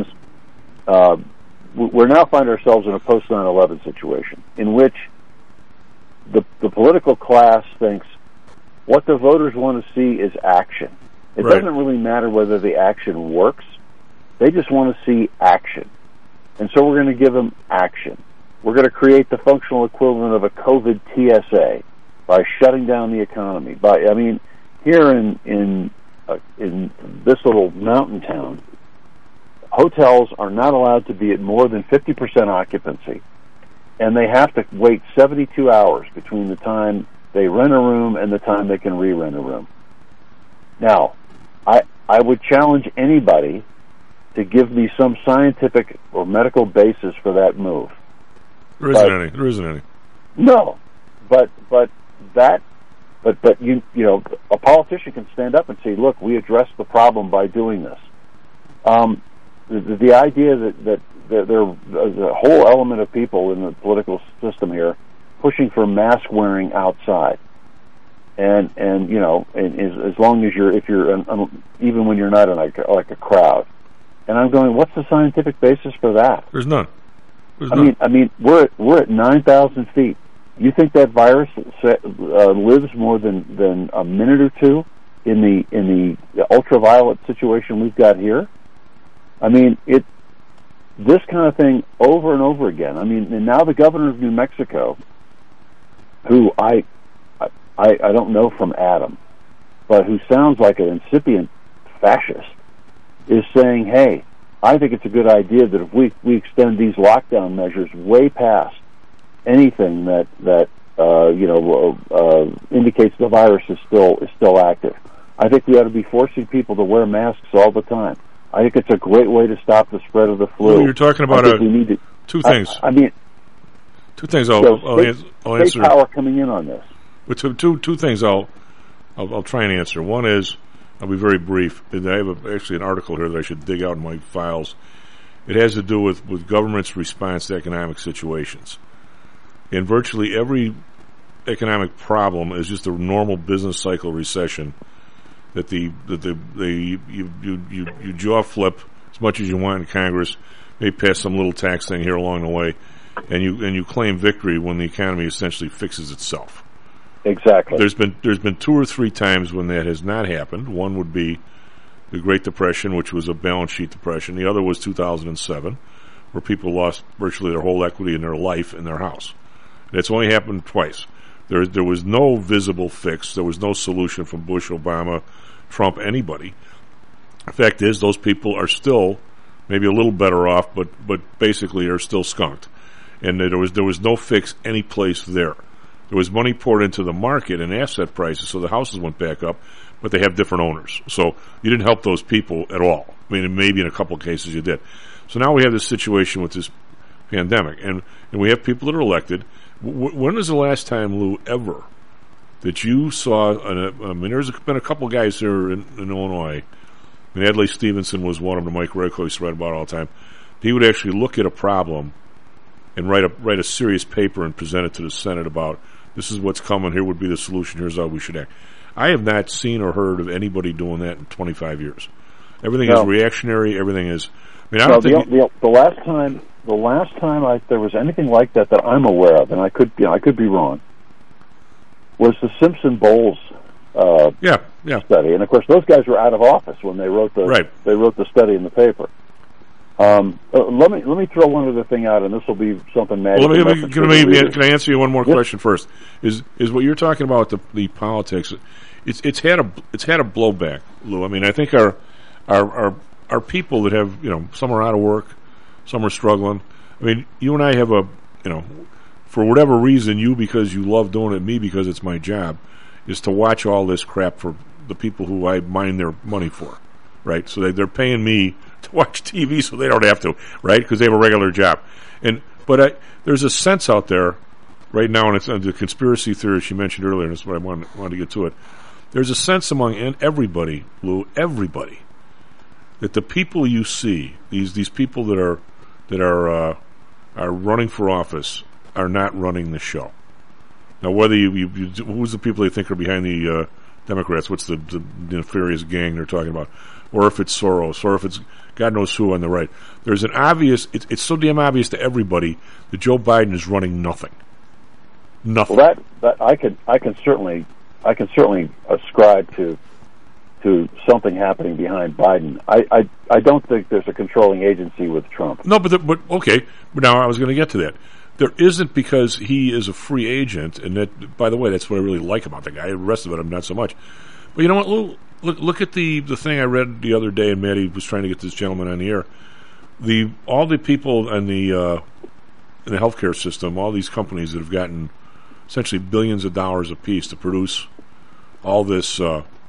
Speaker 7: we now find ourselves in a post 9/11 situation in which the political class thinks what the voters want to see is action. It doesn't really matter whether the action works. They just want to see action. And so we're going to give them action. We're going to create the functional equivalent of a COVID TSA by shutting down the economy. Here in this little mountain town, hotels are not allowed to be at more than 50% occupancy, and they have to wait 72 hours between the time they rent a room and the time they can re-rent a room. Now, I would challenge anybody to give me some scientific or medical basis for that move.
Speaker 6: There isn't any. No,
Speaker 7: but you know, a politician can stand up and say, "Look, we addressed the problem by doing this." The idea that there a whole element of people in the political system here pushing for mask wearing outside, and you know, and as long as even when you're not in like a crowd. And I'm going, what's the scientific basis for that?
Speaker 6: There's none.
Speaker 7: I mean, we're at 9,000 feet. You think that virus lives more than a minute or two in the ultraviolet situation we've got here? I mean, this kind of thing over and over again. I mean, and now the governor of New Mexico, who I don't know from Adam, but who sounds like an incipient fascist, is saying, hey, I think it's a good idea that if we extend these lockdown measures way past anything that indicates the virus is still active, I think we ought to be forcing people to wear masks all the time. I think it's a great way to stop the spread of the flu.
Speaker 6: Well, you're talking about two things. Two things. I'll answer.
Speaker 7: State power coming in on this.
Speaker 6: But two things I'll try and answer. One is, I'll be very brief. I have actually an article here that I should dig out in my files. It has to do with government's response to economic situations. And virtually every economic problem is just a normal business cycle recession that you jaw flip as much as you want in Congress, may pass some little tax thing here along the way, and you claim victory when the economy essentially fixes itself.
Speaker 7: Exactly.
Speaker 6: There's been 2 or 3 times when that has not happened. One would be the Great Depression, which was a balance sheet depression. The other was 2007, where people lost virtually their whole equity in their life in their house. And it's only happened twice. There was no visible fix. There was no solution from Bush, Obama, Trump, anybody. The fact is, those people are still maybe a little better off, but basically are still skunked. And there was no fix any place there. There was money poured into the market and asset prices, so the houses went back up, but they have different owners. So you didn't help those people at all. I mean, maybe in a couple of cases you did. So now we have this situation with this pandemic, and we have people that are elected. When was the last time, Lou, ever that you saw, there's been a couple guys here in Illinois, and Adlai Stevenson was one of them, Mike Redico used to write about all the time. He would actually look at a problem and write a serious paper and present it to the Senate about, this is what's coming, here would be the solution, here's how we should act. I have not seen or heard of anybody doing that in 25 years. Everything is reactionary. Everything is. I mean, I don't think
Speaker 7: the last time there was anything like that I'm aware of, and I could be wrong, was the Simpson Bowles study, and of course those guys were out of office when they wrote the study in the paper. Let me throw one other thing out, and this will be something.
Speaker 6: Can I answer you one more question first? Is what you're talking about the politics? It's had a blowback, Lou. I mean, I think our people that have, some are out of work, some are struggling. I mean, you and I have for whatever reason, you because you love doing it, me because it's my job, is to watch all this crap for the people who I mine their money for, right? So they're paying me to watch TV so they don't have to, right? Because they have a regular job. But there's a sense out there right now, and it's the conspiracy theories you mentioned earlier, and that's what I wanted to get to it. There's a sense among everybody, Lou, everybody, that the people you see, these people that are running for office, are not running the show. Now, whether who's the people they think are behind the Democrats? What's the nefarious gang they're talking about? Or if it's Soros, or if it's God knows who on the right. There's an obvious. It's so damn obvious to everybody that Joe Biden is running nothing. Nothing.
Speaker 7: Well, that I can certainly ascribe to something happening behind Biden. I don't think there's a controlling agency with Trump.
Speaker 6: No, but okay. But now I was going to get to that. There isn't, because he is a free agent, and that, by the way, that's what I really like about the guy. The rest of it, I'm not so much. But you know what, Lou? Look at the thing I read the other day, and Maddie was trying to get this gentleman on the air. All the people in the healthcare system, all these companies that have gotten essentially billions of dollars apiece to produce all these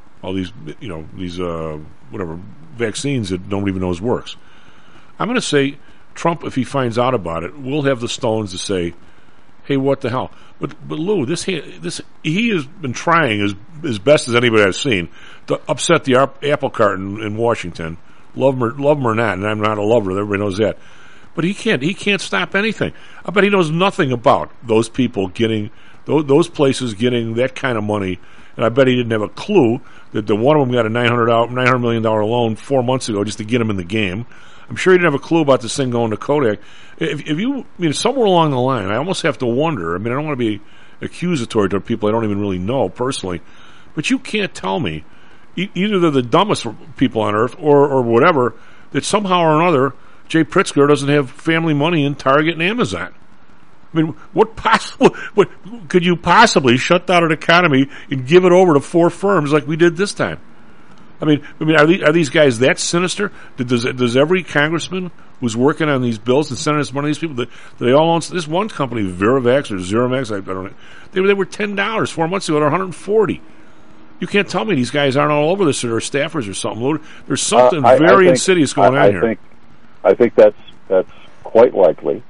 Speaker 6: whatever vaccines that nobody even knows works. I'm going to say Trump, if he finds out about it, will have the stones to say, "Hey, what the hell?" But Lou, he has been trying as best as anybody I've seen to upset the apple cart in Washington. Love him or not, and I'm not a lover. Everybody knows that. But he can't stop anything. I bet he knows nothing about those people getting those places getting that kind of money. And I bet he didn't have a clue that the one of them got a $900 million loan 4 months ago just to get him in the game. I'm sure he didn't have a clue about this thing going to Kodak. Somewhere along the line, I almost have to wonder. I mean, I don't want to be accusatory to people I don't even really know personally, but you can't tell me, either they're the dumbest people on earth or whatever, that somehow or another Jay Pritzker doesn't have family money in Target and Amazon. I mean, what could you possibly shut down an economy and give it over to 4 firms like we did this time? I mean, are these guys that sinister? Does every congressman who's working on these bills and sending us money, these people, do they all own this one company, Verivax or Zeromax? I don't know. They were $10 4 months ago. They're $140. You can't tell me these guys aren't all over this, or staffers or something. There's something very insidious going on here.
Speaker 7: I think that's quite likely.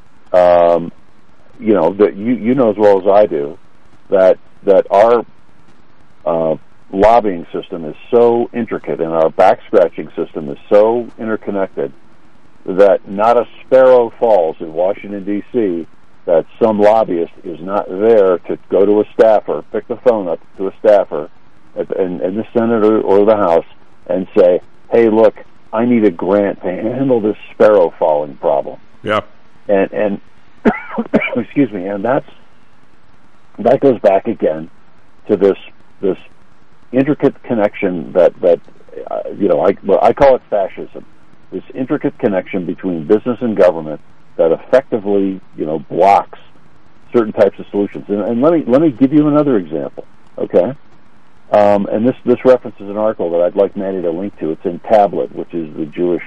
Speaker 7: That you know as well as I do that our lobbying system is so intricate and our back-scratching system is so interconnected that not a sparrow falls in Washington, D.C., that some lobbyist is not there to go to a staffer, pick the phone up to a staffer in the Senate or the House and say, "Hey, look, I need a grant to handle this sparrow falling problem."
Speaker 6: Yeah.
Speaker 7: And excuse me, and that goes back again to this intricate connection that I call it fascism. This intricate connection between business and government that effectively blocks certain types of solutions. And let me give you another example, okay? And this references an article that I'd like Manny to link to. It's in Tablet, which is the Jewish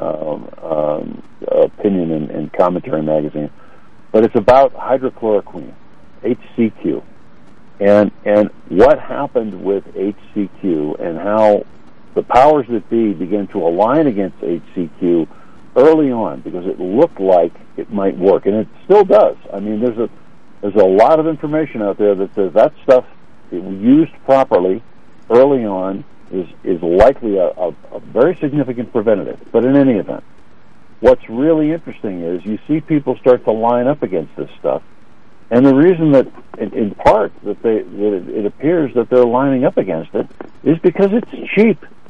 Speaker 7: opinion and commentary magazine. But it's about hydrochloroquine, HCQ, and what happened with HCQ and how the powers that be began to align against HCQ early on because it looked like it might work, and it still does. I mean, there's a lot of information out there that says that stuff, used properly early on, is likely a very significant preventative. But in any event, what's really interesting is you see people start to line up against this stuff, and the reason that, in part, that it appears that they're lining up against it is because it's cheap.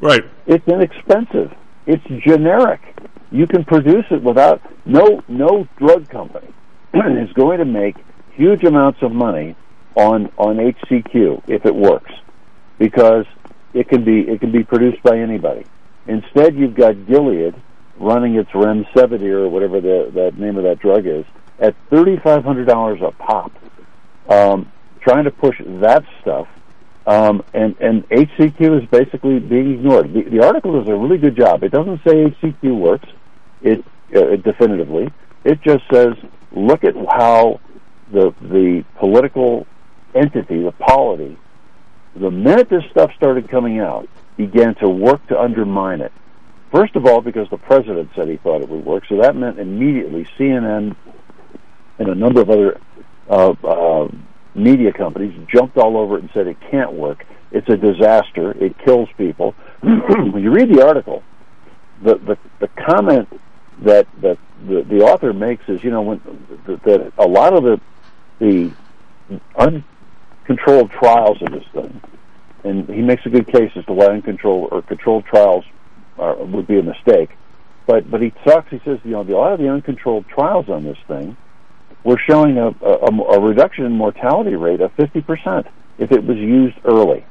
Speaker 6: Right.
Speaker 7: It's inexpensive. It's generic. You can produce it without no drug company is going to make huge amounts of money on HCQ if it works, because it can be produced by anybody. Instead, you've got Gilead running its Remdesivir or whatever the name of that drug is at $3,500 a pop, trying to push that stuff. And HCQ is basically being ignored. The article does a really good job. It doesn't say HCQ works, it definitively. It just says, look at how the political entity, the polity, the minute this stuff started coming out, began to work to undermine it. First of all, because the president said he thought it would work, so that meant immediately CNN and a number of other media companies jumped all over it and said it can't work. It's a disaster. It kills people. When you read the article, the comment that the author makes is, that a lot of the uncontrolled trials of this thing, and he makes a good case as to why uncontrolled or controlled trials would be a mistake. But he says, a lot of the uncontrolled trials on this thing were showing a reduction in mortality rate of 50% if it was used early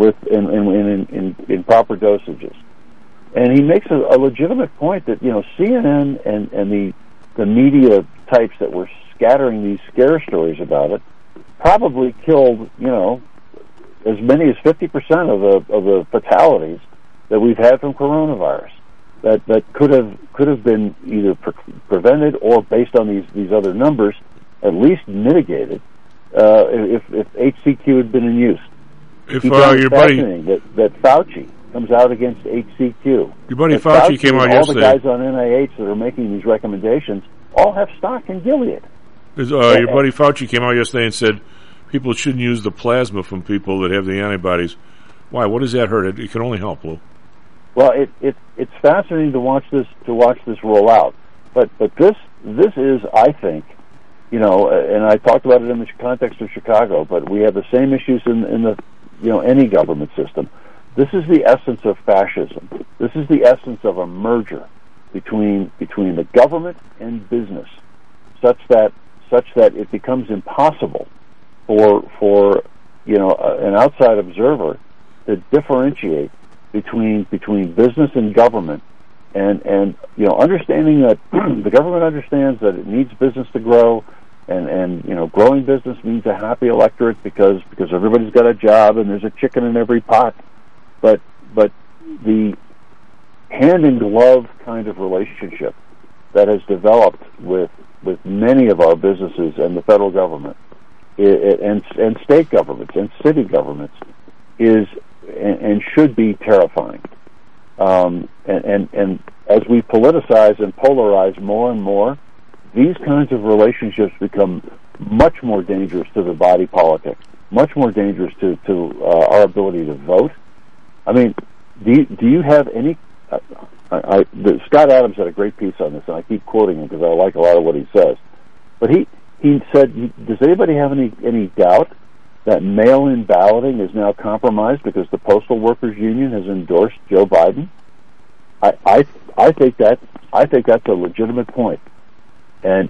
Speaker 7: in proper dosages. And he makes a legitimate point that CNN and the media types that were scattering these scare stories about it probably killed as many as 50% of the fatalities that we've had from coronavirus that could have been either prevented or, based on these other numbers, at least mitigated if HCQ had been in use.
Speaker 6: If your buddy
Speaker 7: that Fauci comes out against HCQ,
Speaker 6: your buddy Fauci came out yesterday.
Speaker 7: All the guys on NIH that are making these recommendations all have stock in Gilead.
Speaker 6: Your buddy Fauci came out yesterday and said people shouldn't use the plasma from people that have the antibodies. Why? What does that hurt? It can only help, Lou.
Speaker 7: Well, it's fascinating to watch this roll out. But this is, I think, and I talked about it in the context of Chicago, but we have the same issues in the any government system. This is the essence of fascism. This is the essence of a merger between the government and business, such that it becomes impossible for an outside observer to differentiate between business and government, and understanding that the government understands that it needs business to grow, and growing business means a happy electorate because everybody's got a job and there's a chicken in every pot, but the hand in glove kind of relationship that has developed with many of our businesses and the federal government and state governments and city governments is and should be terrifying. And as we politicize and polarize more and more, these kinds of relationships become much more dangerous to the body politic, much more dangerous to our ability to vote. I mean, do you have any? Scott Adams had a great piece on this, and I keep quoting him because I like a lot of what he says. But he said, does anybody have any doubt that mail-in balloting is now compromised because the Postal Workers Union has endorsed Joe Biden? I think that's a legitimate point, and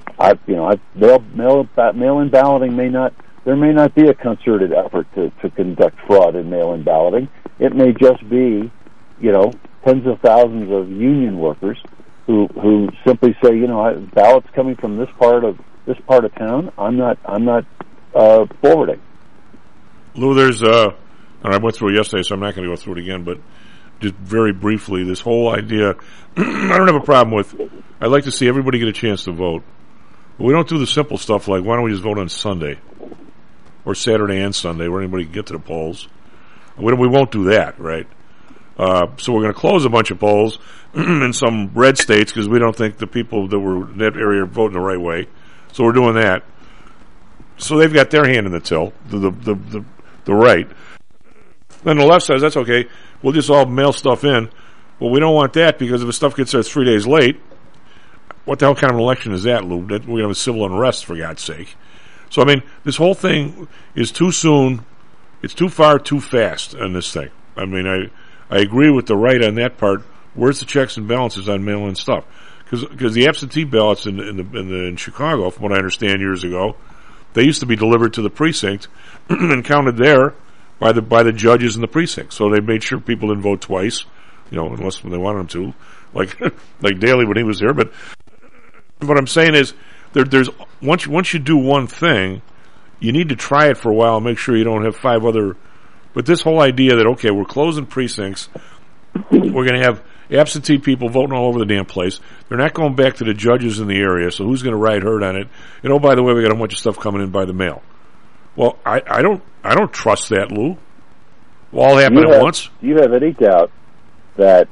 Speaker 7: mail-in balloting may not be a concerted effort to conduct fraud in mail-in balloting. It may just be tens of thousands of union workers who simply say, ballots coming from this part of town, I'm not forwarding.
Speaker 6: Lou, there's and I went through it yesterday, so I'm not going to go through it again, but just very briefly, this whole idea, I don't have a problem with, I'd like to see everybody get a chance to vote, but we don't do the simple stuff like, why don't we just vote on Sunday, or Saturday and Sunday, where anybody can get to the polls. We won't do that, right? So we're going to close a bunch of polls in some red states because we don't think the people that were in that area are voting the right way. So we're doing that. So they've got their hand in the till, the right. Then the left says, that's okay, we'll just all mail stuff in. Well, we don't want that because if the stuff gets there 3 days late, what the hell kind of an election is that, Lou? We're going to have a civil unrest, for God's sake. So, I mean, this whole thing is too soon. It's too far, too fast on this thing. I mean, I agree with the right on that part. Where's the checks and balances on mail-in stuff? Because the absentee ballots in Chicago, from what I understand years ago, they used to be delivered to the precinct and counted there by the judges in the precinct. So they made sure people didn't vote twice, unless they wanted them to, like Daley when he was there. But what I'm saying is, there's once you do one thing, you need to try it for a while and make sure you don't have 5 other. But this whole idea that, okay, we're closing precincts, we're going to have absentee people voting all over the damn place. They're not going back to the judges in the area, so who's going to ride herd on it? And by the way, we got a bunch of stuff coming in by the mail. Well, I don't trust that, Lou. Will all happen at once?
Speaker 7: Do you have any doubt that,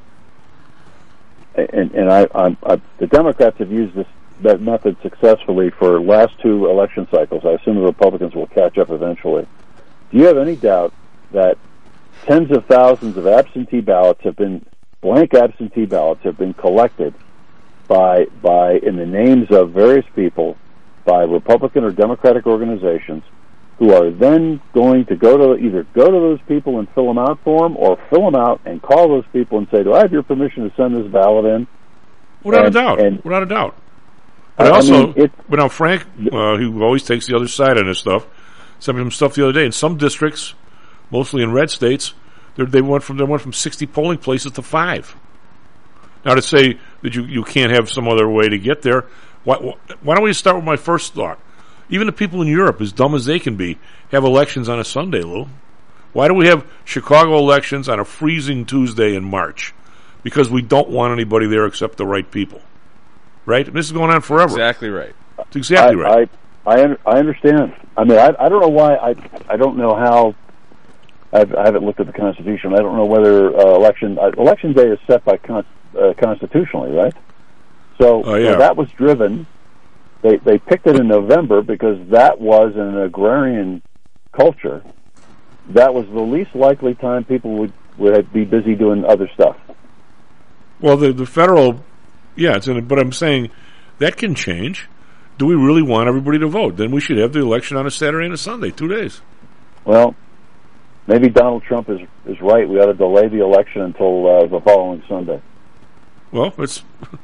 Speaker 7: and the Democrats have used that method successfully for the last 2 election cycles. I assume the Republicans will catch up eventually. Do you have any doubt that tens of thousands of blank absentee ballots have been collected by in the names of various people by Republican or Democratic organizations, who are then going to either go to those people and fill them out for them, or fill them out and call those people and say, do I have your permission to send this ballot in?
Speaker 6: Without a doubt. But Frank, who always takes the other side on this stuff, sent me some stuff the other day. In some districts, mostly in red states, they went from 60 polling places to 5. Now, to say that you can't have some other way to get there, why don't we start with my first thought? Even the people in Europe, as dumb as they can be, have elections on a Sunday, Lou. Why do we have Chicago elections on a freezing Tuesday in March? Because we don't want anybody there except the right people. Right? And this is going on forever.
Speaker 8: Exactly right.
Speaker 6: It's exactly right.
Speaker 7: I understand. I mean, I don't know why. I don't know how. I haven't looked at the Constitution. I don't know whether election day is set by constitutionally, right? So, so that was driven. They picked it in November because that was in an agrarian culture. That was the least likely time people would be busy doing other stuff.
Speaker 6: Well, the federal, but I'm saying that can change. Do we really want everybody to vote? Then we should have the election on a Saturday and a Sunday, 2 days.
Speaker 7: Well, maybe Donald Trump is right. We ought to delay the election until the following Sunday.
Speaker 6: Well, it's.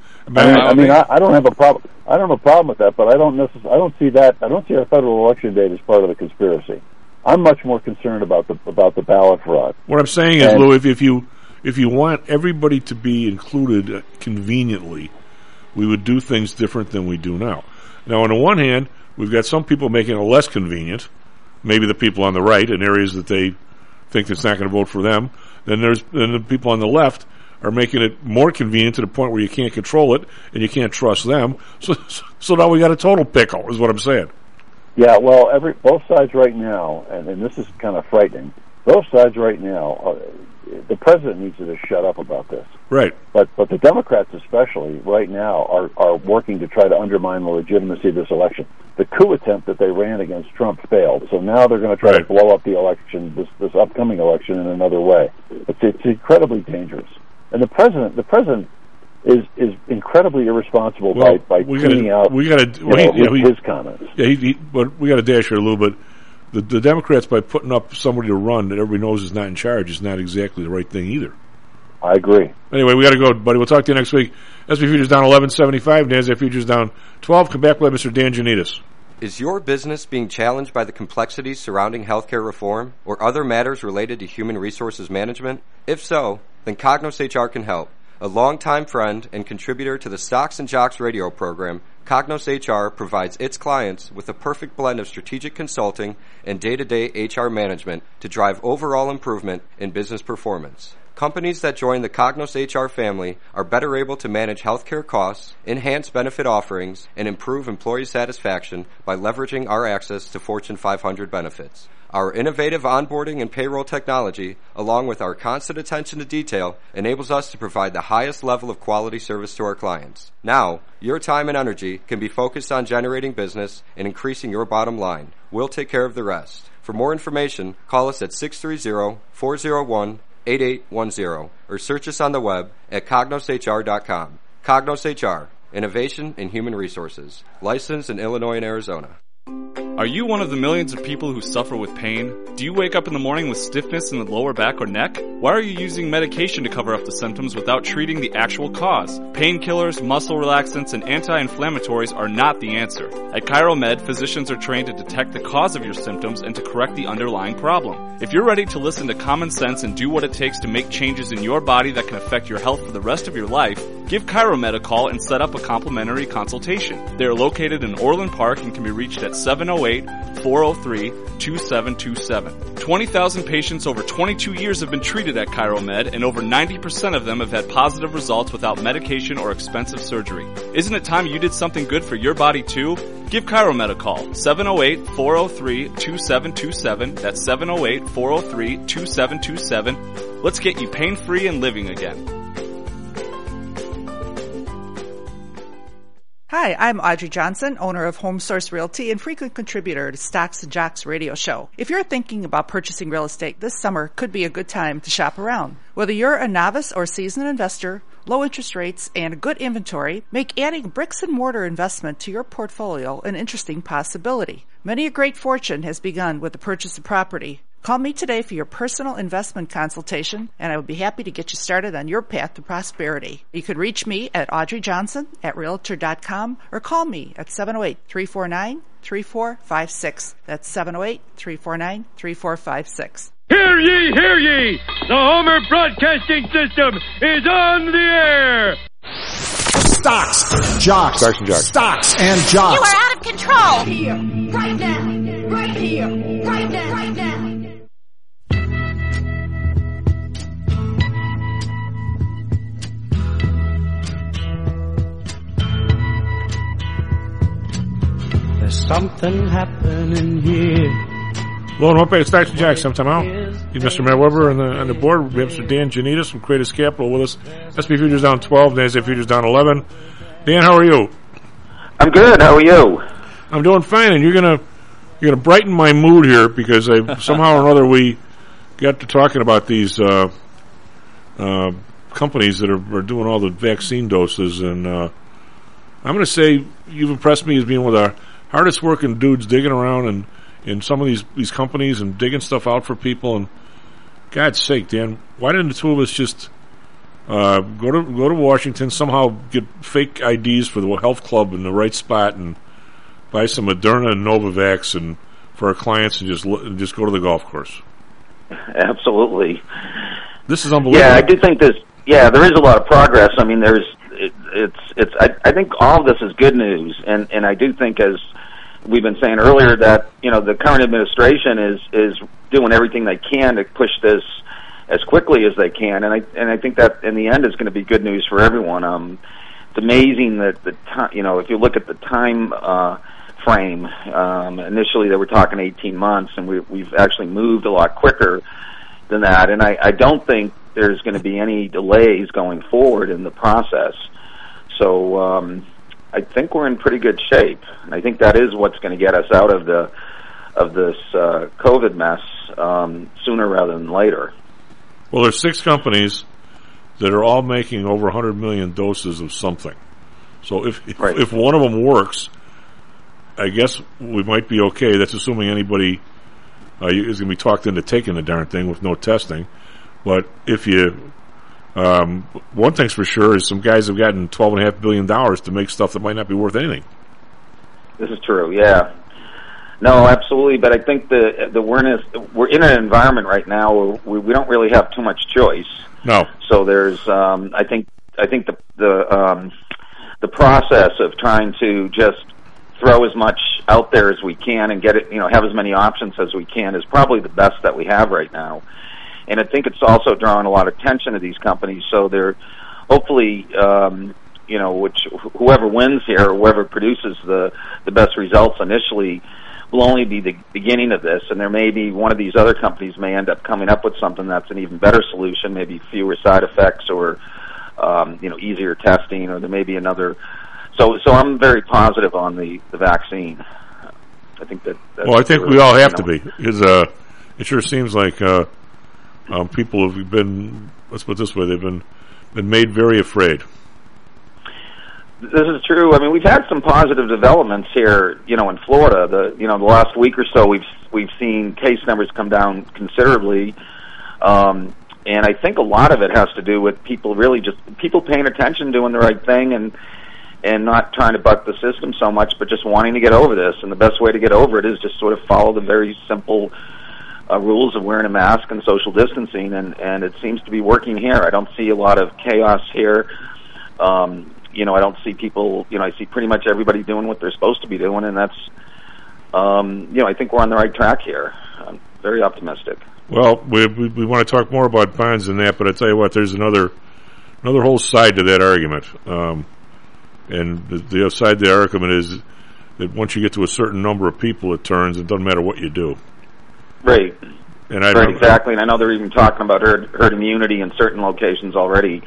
Speaker 7: I don't have a problem. I don't have a problem with that, but I don't see that. I don't see our federal election date as part of the conspiracy. I'm much more concerned about the ballot fraud.
Speaker 6: What I'm saying is, Lou, if you want everybody to be included conveniently, we would do things different than we do now. Now, on the one hand, we've got some people making it less convenient. Maybe the people on the right in areas that they think that's not going to vote for them. Then the people on the left are making it more convenient to the point where you can't control it and you can't trust them. So now we got a total pickle, is what I'm saying.
Speaker 7: Yeah, well, both sides right now, and this is kind of frightening. Both sides right now, the president needs to just shut up about this.
Speaker 6: Right.
Speaker 7: But the Democrats especially right now are working to try to undermine the legitimacy of this election. The coup attempt that they ran against Trump failed, so now they're going to try to blow up the election, this upcoming election, in another way. It's incredibly dangerous. And the president is incredibly irresponsible by tuning out his comments.
Speaker 6: Yeah, but we got to dash here, Lou. But the Democrats, by putting up somebody to run that everybody knows is not in charge, is not exactly the right thing either.
Speaker 7: I agree.
Speaker 6: Anyway, we got to go, buddy. We'll talk to you next week. S&P futures down 11.75. NASDAQ futures down 12. Come back with Mr. Dan Janitas.
Speaker 14: Is your business being challenged by the complexities surrounding healthcare reform or other matters related to human resources management? If so, then Cognos HR can help. A longtime friend and contributor to the Stocks and Jocks radio program, Cognos HR provides its clients with a perfect blend of strategic consulting and day-to-day HR management to drive overall improvement in business performance. Companies that join the Cognos HR family are better able to manage healthcare costs, enhance benefit offerings, and improve employee satisfaction by leveraging our access to Fortune 500 benefits. Our innovative onboarding and payroll technology, along with our constant attention to detail, enables us to provide the highest level of quality service to our clients. Now, your time and energy can be focused on generating business and increasing your bottom line. We'll take care of the rest. For more information, call us at 630-401-8810 or search us on the web at cognoshr.com. Cognos HR, innovation in human resources. Licensed in Illinois and Arizona.
Speaker 8: Are you one of the millions of people who suffer with pain? Do you wake up in the morning with stiffness in the lower back or neck? Why are you using medication to cover up the symptoms without treating the actual cause? Painkillers, muscle relaxants, and anti-inflammatories are not the answer. At ChiroMed, physicians are trained to detect the cause of your symptoms and to correct the underlying problem. If you're ready to listen to common sense and do what it takes to make changes in your body that can affect your health for the rest of your life, give ChiroMed a call and set up a complimentary consultation. They are located in Orland Park and can be reached at 708-403-2727. 20,000 patients over 22 years have been treated at ChiroMed, and over 90% of them have had positive results without medication or expensive surgery. Isn't it time you did something good for your body too? Give ChiroMed a call, 708-403-2727. That's 708-403-2727. Let's get you pain-free and living again.
Speaker 16: Hi, I'm Audrey Johnson, owner of Home Source Realty and frequent contributor to Stocks and Jocks radio show. If you're thinking about purchasing real estate, this summer could be a good time to shop around. Whether you're a novice or seasoned investor, low interest rates and a good inventory make adding bricks and mortar investment to your portfolio an interesting possibility. Many a great fortune has begun with the purchase of property. Call me today for your personal investment consultation, and I would be happy to get you started on your path to prosperity. You can reach me at audreyjohnson@realtor.com or call me at 708-349-3456. That's 708-349-3456.
Speaker 17: Hear ye, hear ye! The Homer Broadcasting System is on the air!
Speaker 13: Stocks, jocks, stocks and jocks.
Speaker 15: You are out of control! Here, right now, right here, right now, right now.
Speaker 18: There's something happening here.
Speaker 6: Hello and welcome back to Stocks and Jocks. I'm Tom Howell. You Mr. Matt Weber on the board. We have Mr. Dan Janitas from Kratos Capital with us. S&P futures down 12, NASDAQ futures down 11. Dan, how are you?
Speaker 19: I'm good. How are you?
Speaker 6: I'm doing fine, and you're gonna brighten my mood here because somehow or another we got to talking about these companies that are doing all the vaccine doses, and I'm going to say you've impressed me as being one of the hardest working dudes digging around in some of these companies and digging stuff out for people. And God's sake, Dan, why didn't the two of us just go to Washington, somehow get fake IDs for the health club in the right spot, and buy some Moderna and Novavax and for our clients, and just go to the golf course?
Speaker 19: Absolutely.
Speaker 6: This is unbelievable.
Speaker 19: Yeah, I do think this. Yeah, there is a lot of progress. I mean, I think all of this is good news, and I do think, as we've been saying earlier, that the current administration is doing everything they can to push this as quickly as they can, and I think that in the end is going to be good news for everyone. It's amazing that the time, if you look at the time frame, initially they were talking 18 months, and we've actually moved a lot quicker than that, and I don't think there's going to be any delays going forward in the process. So I think we're in pretty good shape, and I think that is what's going to get us out of this COVID mess sooner rather than later.
Speaker 6: Well, there's 6 companies that are all making over 100 million doses of something. So if one of them works, I guess we might be okay. That's assuming anybody is going to be talked into taking the darn thing with no testing. But if you, one thing's for sure is some guys have gotten $12.5 billion to make stuff that might not be worth anything.
Speaker 19: This is true, yeah. No, absolutely. But I think we're in an environment right now where we don't really have too much choice.
Speaker 6: No.
Speaker 19: So there's, I think the process of trying to just throw as much out there as we can and get it, have as many options as we can is probably the best that we have right now. And I think it's also drawing a lot of attention to these companies. So they're hopefully, whoever wins here, or whoever produces the best results initially, will only be the beginning of this. And there may be one of these other companies may end up coming up with something that's an even better solution, maybe fewer side effects, or easier testing, or there may be another. So I'm very positive on the vaccine. I think that's
Speaker 6: well, I think we all have to be, because it sure seems like people have been, let's put it this way, they've been made very afraid.
Speaker 19: This is true. I mean, we've had some positive developments here, in Florida. The last week or so, we've seen case numbers come down considerably, and I think a lot of it has to do with people paying attention, doing the right thing, and not trying to buck the system so much, but just wanting to get over this. And the best way to get over it is just sort of follow the very simple rules of wearing a mask and social distancing, and it seems to be working here. I don't see a lot of chaos here. I don't see people, I see pretty much everybody doing what they're supposed to be doing, and that's, I think we're on the right track here. I'm very optimistic.
Speaker 6: Well, we want to talk more about bonds than that, but I tell you what, there's another whole side to that argument. And the other side of the argument is that once you get to a certain number of people, it turns. It doesn't matter what you do.
Speaker 19: Right.
Speaker 6: And
Speaker 19: exactly. And I know they're even talking about herd immunity in certain locations already.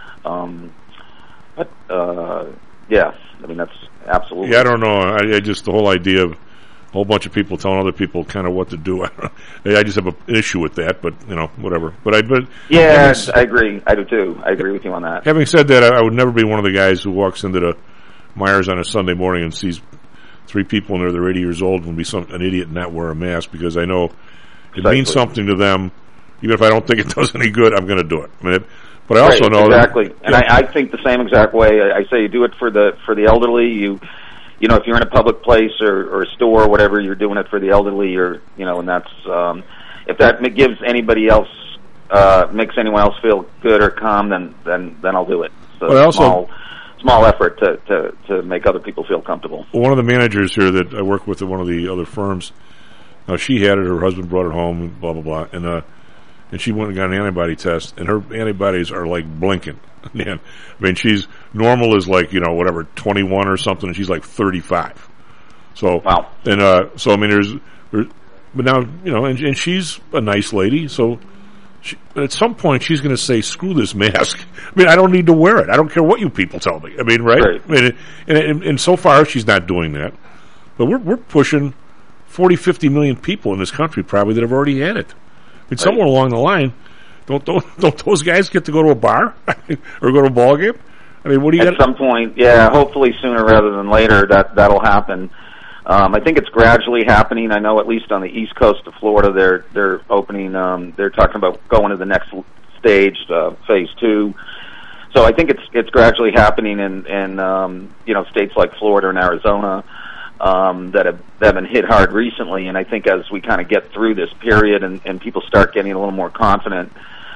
Speaker 19: Yeah, I mean, that's absolutely.
Speaker 6: Yeah, I don't know. I just, the whole idea of a whole bunch of people telling other people kind of what to do. I just have an issue with that, but, whatever.
Speaker 19: Yeah, I agree. I do too. I agree with you on that.
Speaker 6: Having said that, I would never be one of the guys who walks into the Myers on a Sunday morning and sees 3 people and they're 80 years old and be an idiot and not wear a mask, because I know it means something to them. Even if I don't think it does any good, I'm going to do it. But I also know
Speaker 19: exactly, and I think the same exact way. I say you do it for the elderly. If you're in a public place or a store or whatever, you're doing it for the elderly, and that's if that gives anybody else makes anyone else feel good or calm, then I'll do it. So small effort to make other people feel comfortable.
Speaker 6: One of the managers here that I work with at one of the other firms, she had it. Her husband brought it home, and blah blah blah, and she went and got an antibody test, and her antibodies are like blinking. Man, I mean, she's normal is like 21 or something, and she's like 35. So
Speaker 19: wow.
Speaker 6: And so I mean, there's but now and she's a nice lady. So at some point she's going to say, "Screw this mask." I mean, I don't need to wear it. I don't care what you people tell me. I mean, right? I mean, and so far she's not doing that. But we're pushing 40, 50 million people in this country probably that have already had it. I mean, somewhere along the line, don't those guys get to go to a bar or go to a ball game? I mean, what do you
Speaker 19: at some point? Yeah, hopefully sooner rather than later that'll happen. I think it's gradually happening. I know at least on the east coast of Florida, they're opening. They're talking about going to the next stage, phase 2. So I think it's gradually happening in states like Florida and Arizona. That have been hit hard recently, and I think as we kind of get through this period and people start getting a little more confident,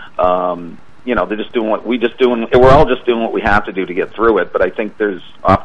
Speaker 19: they're just doing what we're all just doing what we have to do to get through it. But I think there's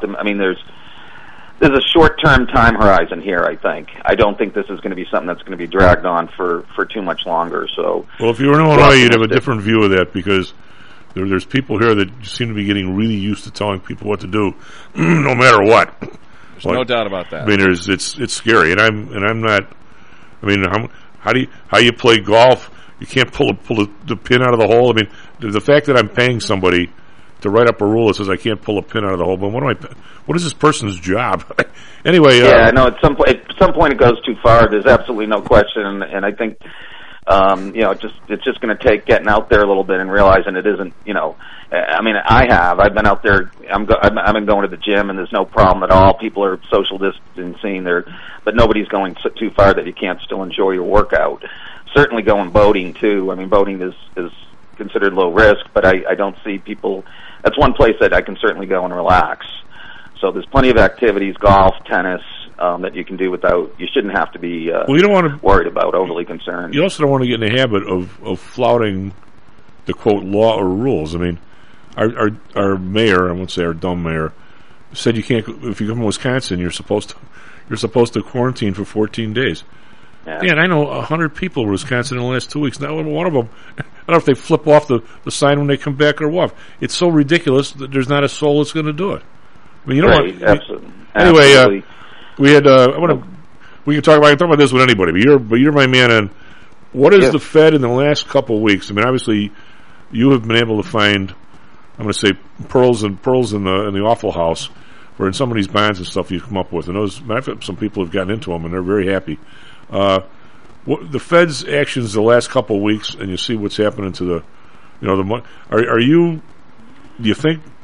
Speaker 19: a short-term time horizon here. I don't think this is going to be something that's going to be dragged on for too much longer. So,
Speaker 6: well, if you were in Illinois, you'd have a different view of that, because there's people here that seem to be getting really used to telling people what to do, no matter what.
Speaker 8: There's no doubt about that.
Speaker 6: I mean, it's scary, and I'm not. I mean, how do you play golf? You can't pull the pin out of the hole. I mean, the fact that I'm paying somebody to write up a rule that says I can't pull a pin out of the hole, but what is this person's job? Anyway,
Speaker 19: yeah, no. At some point, it goes too far. There's absolutely no question, and I think it's just going to take getting out there a little bit and realizing it isn't. I mean, I've been out there. I've been going to the gym, and there's no problem at all. People are social distancing but nobody's going too far that you can't still enjoy your workout. Certainly going boating too. I mean, boating is considered low risk, but I don't see people. That's one place that I can certainly go and relax. So there's plenty of activities, golf, tennis, that you can do without. You shouldn't have to be
Speaker 6: you don't want to,
Speaker 19: worried about, overly concerned.
Speaker 6: You also don't want to get in the habit of flouting the quote law or rules. I mean, our mayor, I won't say our dumb mayor, said you can't. If you come to Wisconsin, you're supposed to quarantine for 14 days. Yeah. Man, I know 100 people in Wisconsin in the last 2 weeks. Now, one of them, I don't know if they flip off the sign when they come back or what. It's so ridiculous that there's not a soul that's going to do it. I mean, you know what?
Speaker 19: Absolutely.
Speaker 6: Anyway, we had. We can talk about this with anybody, but you're my man. And what is the Fed in the last couple of weeks? I mean, obviously, you have been able to find, I'm going to say, pearls in the Awful House, or in some of these bonds and stuff you've come up with. And some people have gotten into them, and they're very happy. The Fed's actions the last couple of weeks, and you see what's happening to the money. Do you think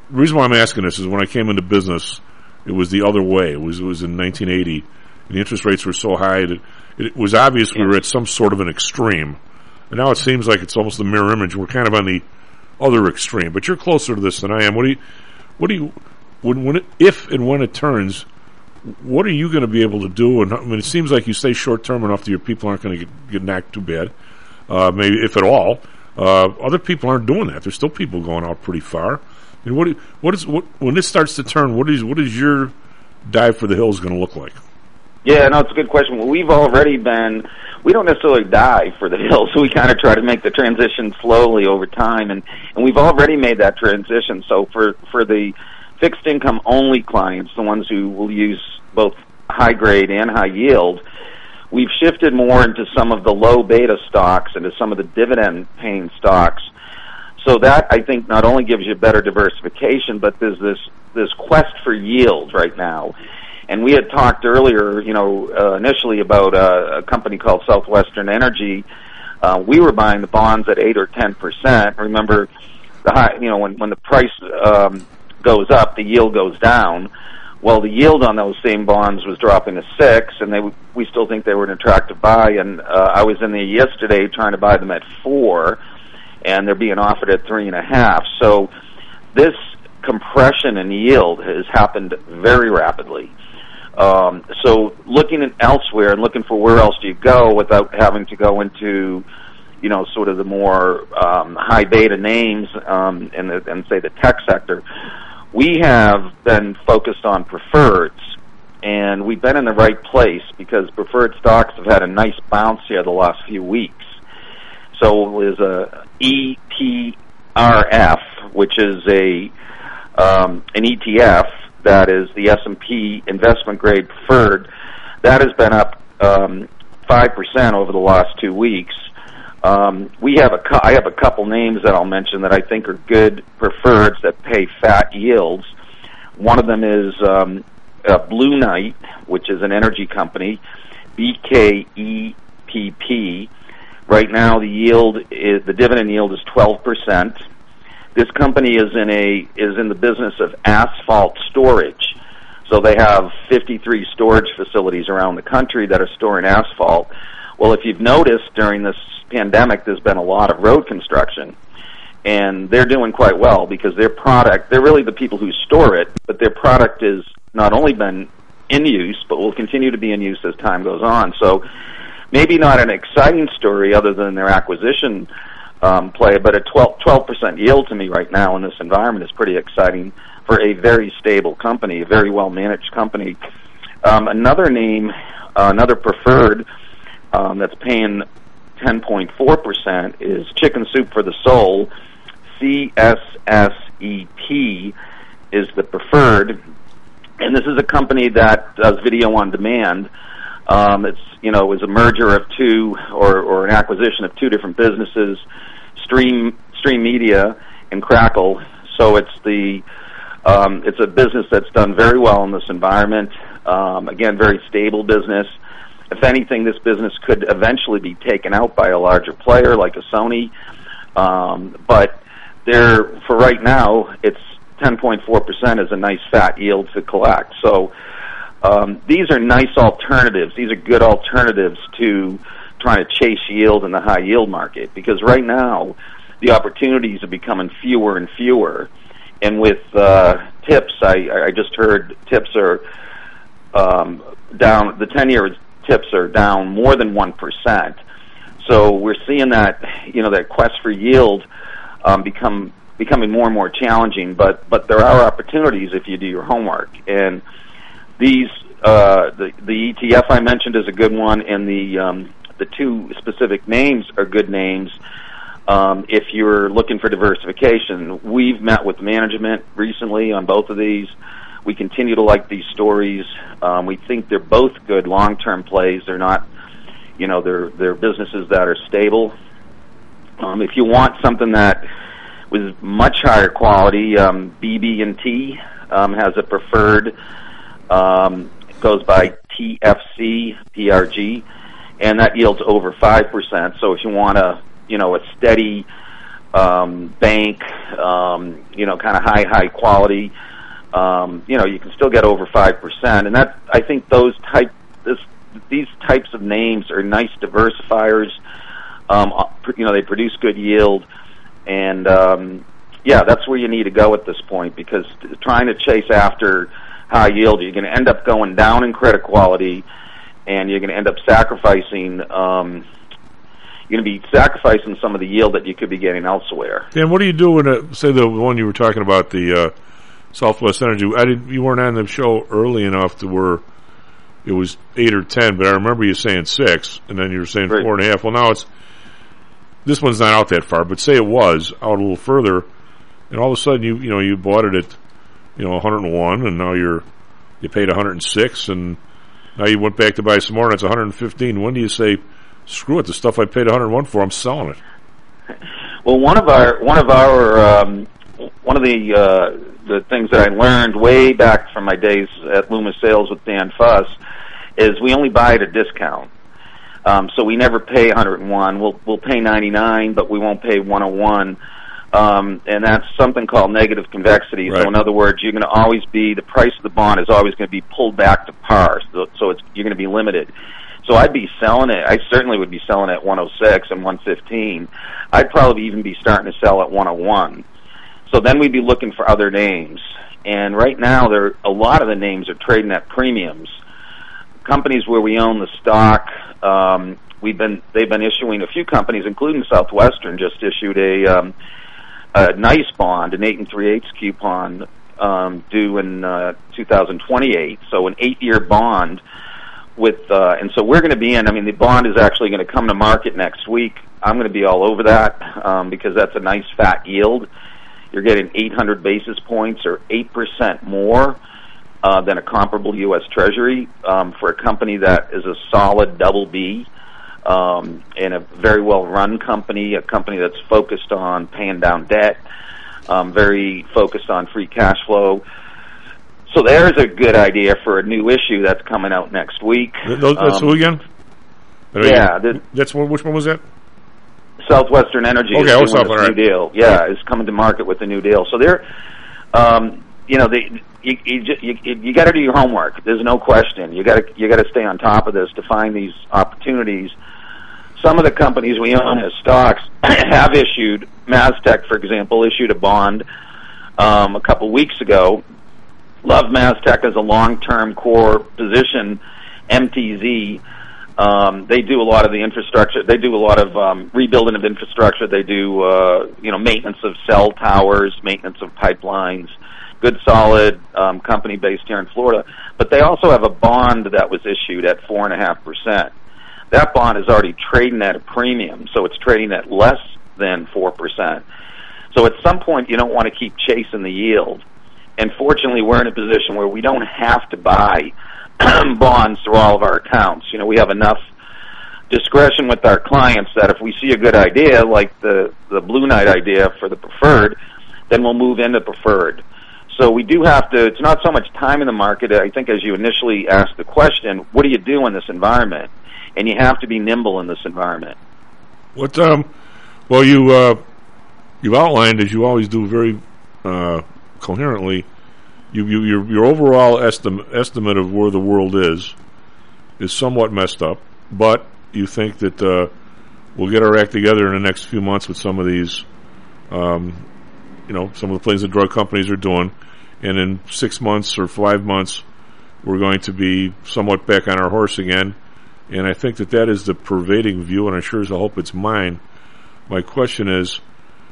Speaker 6: reason why I'm asking this is when I came into business, it was the other way. It was in 1980, and the interest rates were so high that it was obvious we were at some sort of an extreme. And now it seems like it's almost the mirror image. We're kind of on the other extreme. But you're closer to this than I am. If and when it turns, what are you going to be able to do? And I mean, it seems like you stay short term enough that your people aren't going to get knocked too bad, maybe if at all. Other people aren't doing that. There's still people going out pretty far. I mean, when this starts to turn, what is your dive for the hills going to look like?
Speaker 19: Yeah, no, it's a good question. Well, we don't necessarily dive for the hills. We kind of try to make the transition slowly over time, and we've already made that transition. So for the fixed income only clients, the ones who will use both high grade and high yield, we've shifted more into some of the low beta stocks, into some of the dividend paying stocks. So that, I think, not only gives you better diversification, but there's this quest for yield right now. And we had talked earlier, initially about a company called Southwestern Energy. We were buying the bonds at 8 or 10%. Remember, when the price goes up, the yield goes down. Well, the yield on those same bonds was dropping to 6, and we still think they were an attractive buy. And I was in there yesterday trying to buy them at 4, and they're being offered at 3.5. So this compression in yield has happened very rapidly. So looking at elsewhere and looking for where else do you go without having to go into, sort of the more high beta names and say the tech sector, we have been focused on preferreds, and we've been in the right place because preferred stocks have had a nice bounce here the last few weeks. So there's a EPRF, which is an ETF that is the S&P investment grade preferred. That has been up 5% over the last 2 weeks. I have a couple names that I'll mention that I think are good preferreds that pay fat yields. One of them is Blue Knight, which is an energy company, BKEPP. Right now, the dividend yield is 12%. This company is in the business of asphalt storage. So they have 53 storage facilities around the country that are storing asphalt. Well, if you've noticed during this pandemic, there's been a lot of road construction, and they're doing quite well because their product, they're really the people who store it, but their product is not only been in use, but will continue to be in use as time goes on. So maybe not an exciting story other than their acquisition play, but a 12% yield to me right now in this environment is pretty exciting for a very stable company, a very well-managed company. Another name, another preferred that's paying 10.4% is Chicken Soup for the Soul. CSSET is the preferred, and this is a company that does video on demand. It was a merger of two, or an acquisition of two different businesses, Stream Media and Crackle. So it's a business that's done very well in this environment. Again, very stable business. If anything, this business could eventually be taken out by a larger player like a Sony. But for right now, it's 10.4% is a nice fat yield to collect. So these are nice alternatives. These are good alternatives to trying to chase yield in the high yield market, because right now the opportunities are becoming fewer and fewer. And with tips, I just heard tips are down. The 10-year tips are down more than 1%. So we're seeing that that quest for yield becoming more and more challenging. But there are opportunities if you do your homework. And these the ETF I mentioned is a good one, and the two specific names are good names. If you're looking for diversification, we've met with management recently on both of these. We continue to like these stories. We think they're both good long-term plays. They're not, they're businesses that are stable. If you want something that was much higher quality, BB&T has a preferred. It goes by TFC PRG, and that yields over 5%. So if you want a steady bank, kind of high quality. You can still get over 5%, and that I think these types of names are nice diversifiers. They produce good yield, and that's where you need to go at this point, because trying to chase after high yield, you're going to end up going down in credit quality, and you're going to end up sacrificing. You're going to be sacrificing some of the yield that you could be getting elsewhere.
Speaker 6: Dan, what do you do when, say, the one you were talking about, the Southwest Energy? You weren't on the show early enough to where it was 8 or 10, but I remember you saying 6, and then you were saying 4.5. Well, now this one's not out that far, but say it was out a little further, and all of a sudden you bought it at 101, and now you paid 106, and now you went back to buy some more, and it's 115. When do you say, screw it, the stuff I paid 101 for, I'm selling it?
Speaker 19: Well, one of the things that I learned way back from my days at Loomis Sales with Dan Fuss is we only buy at a discount. So we never pay 101. We'll pay 99, but we won't pay 101. And that's something called negative convexity.
Speaker 6: Right.
Speaker 19: So in other words, you're going to always be, the price of the bond is always going to be pulled back to par. So you're going to be limited. So I'd be selling it. I certainly would be selling at 106 and 115. I'd probably even be starting to sell at 101. So then we'd be looking for other names. And right now, a lot of the names are trading at premiums. Companies where we own the stock, they've been issuing, a few companies, including Southwestern, just issued a nice bond, an 8 3/8 coupon, due in 2028. So an 8-year bond and so we're going to be in. I mean, the bond is actually going to come to market next week. I'm going to be all over that because that's a nice fat yield. You're getting 800 basis points or 8% more than a comparable U.S. Treasury for a company that is a solid double B and a very well-run company, a company that's focused on paying down debt, very focused on free cash flow. So there's a good idea for a new issue that's coming out next week.
Speaker 6: That's who again?
Speaker 19: Yeah.
Speaker 6: Which one was that?
Speaker 19: Southwestern Energy is doing this new deal. Yeah, is coming to market with a new deal. So they're, you got to do your homework. There's no question. You got to stay on top of this to find these opportunities. Some of the companies we own as stocks have issued. Mastech, for example, issued a bond a couple weeks ago. Love Mastech as a long-term core position. MTZ. They do a lot of the infrastructure. They do a lot of rebuilding of infrastructure. They do maintenance of cell towers, maintenance of pipelines. Good, solid company based here in Florida. But they also have a bond that was issued at 4.5%. That bond is already trading at a premium, so it's trading at less than 4%. So at some point, you don't want to keep chasing the yield. And fortunately, we're in a position where we don't have to buy bonds through all of our accounts. We have enough discretion with our clients that if we see a good idea, like the Blue Knight idea for the preferred, then we'll move into preferred. So we do have to, it's not so much time in the market. I think as you initially asked the question, what do you do in this environment? And you have to be nimble in this environment.
Speaker 6: Well, you've outlined, as you always do very coherently, your overall estimate of where the world is somewhat messed up, but you think that we'll get our act together in the next few months with some of these, some of the things that drug companies are doing, and in 6 months or 5 months, we're going to be somewhat back on our horse again. And I think that is the pervading view, and I sure as hell hope it's mine. My question is,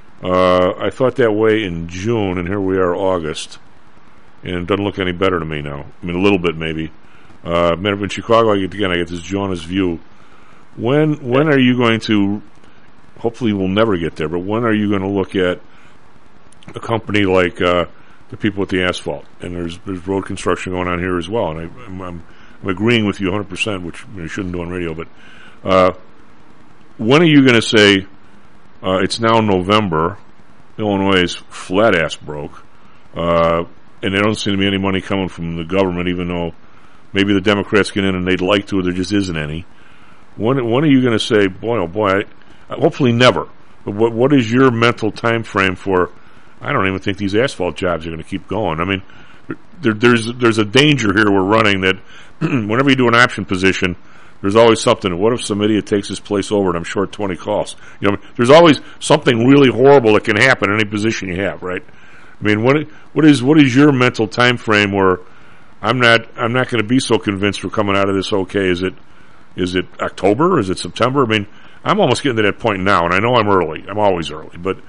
Speaker 6: I thought that way in June, and here we are, August, and it doesn't look any better to me now. I mean, a little bit maybe. In Chicago, I get this jaundiced view. When are you going to? Hopefully, we'll never get there. But when are you going to look at a company like the people with the asphalt? And there's road construction going on here as well. And I'm agreeing with you 100%, which you shouldn't do on radio. But when are you going to say? It's now November. Illinois is flat-ass broke. And there don't seem to be any money coming from the government, even though maybe the Democrats get in and they'd like to, or there just isn't any. When are you going to say, boy, oh boy, hopefully never, But what is your mental time frame for? I don't even think these asphalt jobs are going to keep going. I mean, there's a danger here we're running that whenever you do an option position, there's always something. What if some idiot takes his place over and I'm short 20 calls? You know, there's always something really horrible that can happen in any position you have, right? I mean, what is your mental time frame where I'm not going to be so convinced we're coming out of this okay? Is it October? Is it September? I mean, I'm almost getting to that point now, and I know I'm early. I'm always early, but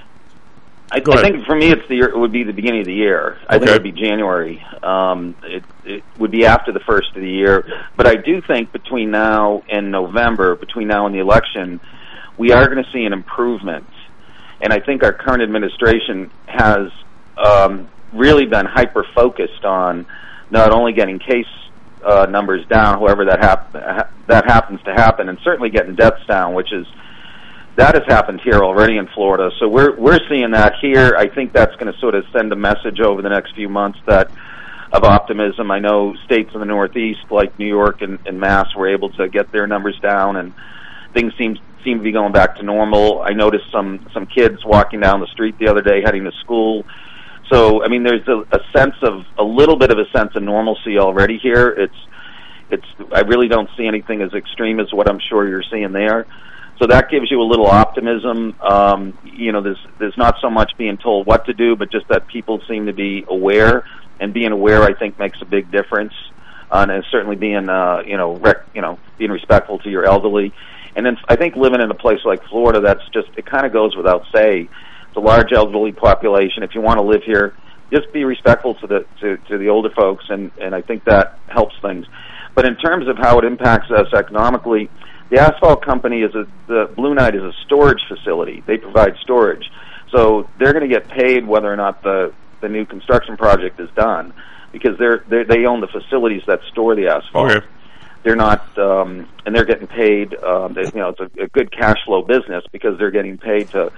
Speaker 19: I think for me it would be the beginning of the year. I think it would be January. It would be after the first of the year. But I do think between now and November, between now and the election, we are going to see an improvement. And I think our current administration has really been hyper-focused on not only getting case numbers down, however that happens to happen, and certainly getting deaths down, that has happened here already in Florida. So we're seeing that here. I think that's going to sort of send a message over the next few months of optimism. I know states in the Northeast, like New York and Mass, were able to get their numbers down, and things seem to be going back to normal. I noticed some kids walking down the street the other day heading to school. So, I mean, there's a little bit of a sense of normalcy already here. I really don't see anything as extreme as what I'm sure you're seeing there. So that gives you a little optimism. There's not so much being told what to do, but just that people seem to be aware, and being aware, I think, makes a big difference. And certainly being, being respectful to your elderly. And then I think living in a place like Florida, it kind of goes without say. It's a large elderly population. If you want to live here, just be respectful to the older folks, and I think that helps things. But in terms of how it impacts us economically, the asphalt company the Blue Knight is a storage facility. They provide storage. So they're going to get paid whether or not the new construction project is done, because they own the facilities that store the asphalt.
Speaker 6: Okay.
Speaker 19: They're not, and they're getting paid. It's a good cash flow business because they're getting paid to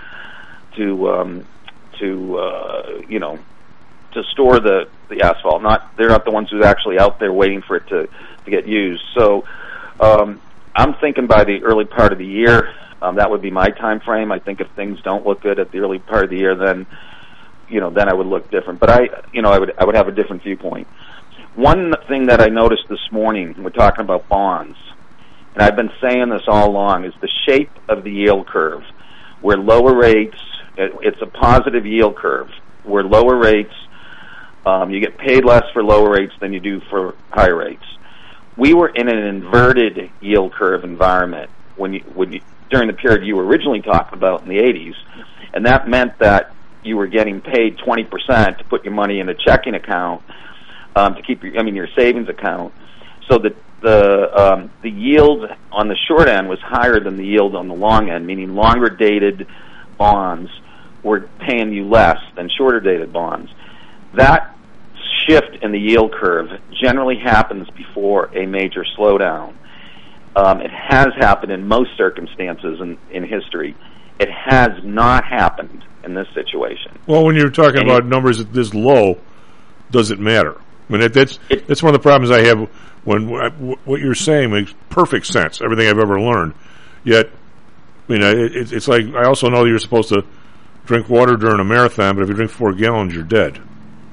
Speaker 19: store the asphalt. They're not the ones who's actually out there waiting for it to get used. So I'm thinking by the early part of the year, that would be my time frame. I think if things don't look good at the early part of the year, then I would look different. But I would have a different viewpoint. One thing that I noticed this morning, we're talking about bonds, and I've been saying this all along, is the shape of the yield curve, where lower rates, it's a positive yield curve, where lower rates, you get paid less for lower rates than you do for higher rates. We were in an inverted yield curve environment during the period you were originally talking about in the 80s, and that meant that you were getting paid 20% to put your money in a checking account, to keep your savings account. So the yield on the short end was higher than the yield on the long end, meaning longer dated bonds were paying you less than shorter dated bonds. That shift in the yield curve generally happens before a major slowdown. It has happened in most circumstances in history. It has not happened in this situation.
Speaker 6: Well, when you're talking about numbers this low, does it matter? I mean, that's one of the problems I have when what you're saying makes perfect sense. Everything I've ever learned. Yet, I mean, it's like I also know you're supposed to drink water during a marathon, but if you drink 4 gallons, you're dead.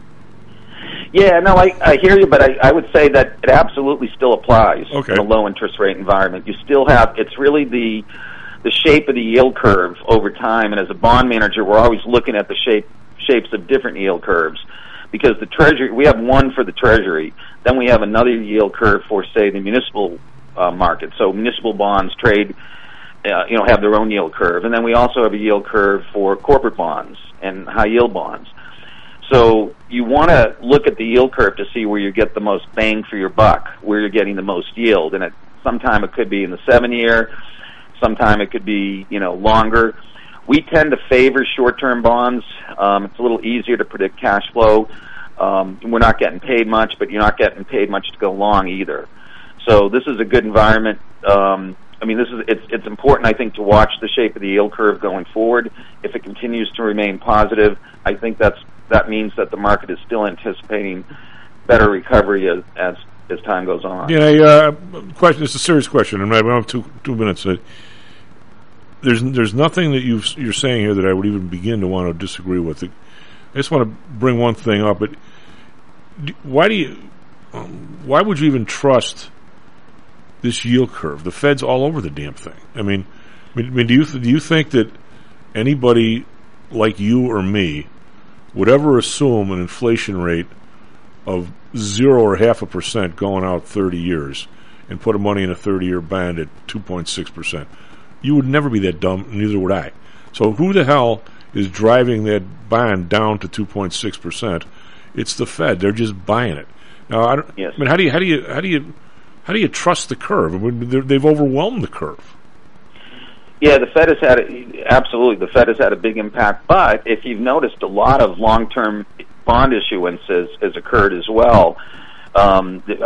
Speaker 19: Yeah, no, I hear you, but I would say that it absolutely still applies in a low interest rate environment. You still have, it's really the shape of the yield curve over time, and as a bond manager, we're always looking at the shapes of different yield curves, because the Treasury, we have one for the Treasury, then we have another yield curve for, say, the municipal market. So municipal bonds trade, have their own yield curve, and then we also have a yield curve for corporate bonds and high yield bonds. So you want to look at the yield curve to see where you get the most bang for your buck, where you're getting the most yield. And sometime it could be in the 7-year, sometime it could be, longer. We tend to favor short-term bonds. It's a little easier to predict cash flow. We're not getting paid much, but you're not getting paid much to go long either. So this is a good environment. It's important, I think, to watch the shape of the yield curve going forward. If it continues to remain positive, I think that means that the market is still anticipating better recovery as time goes on.
Speaker 6: Yeah, question. It's a serious question, and I have 2 minutes. there's nothing that you're saying here that I would even begin to want to disagree with. I just want to bring one thing up. But why would you even trust this yield curve? The Fed's all over the damn thing. I mean, do you think that anybody like you or me would ever assume an inflation rate of 0 or 0.5% going out 30 years and put money in a 30-year bond at 2.6%? You would never be that dumb, neither would I. So who the hell is driving that bond down to 2.6%? It's the Fed. They're just buying it. Now,
Speaker 19: yes.
Speaker 6: I mean, how do you trust the curve? I mean, they've overwhelmed the curve.
Speaker 19: Yeah, the Fed has had absolutely. The Fed has had a big impact. But if you've noticed, a lot of long-term bond issuance has occurred as well. The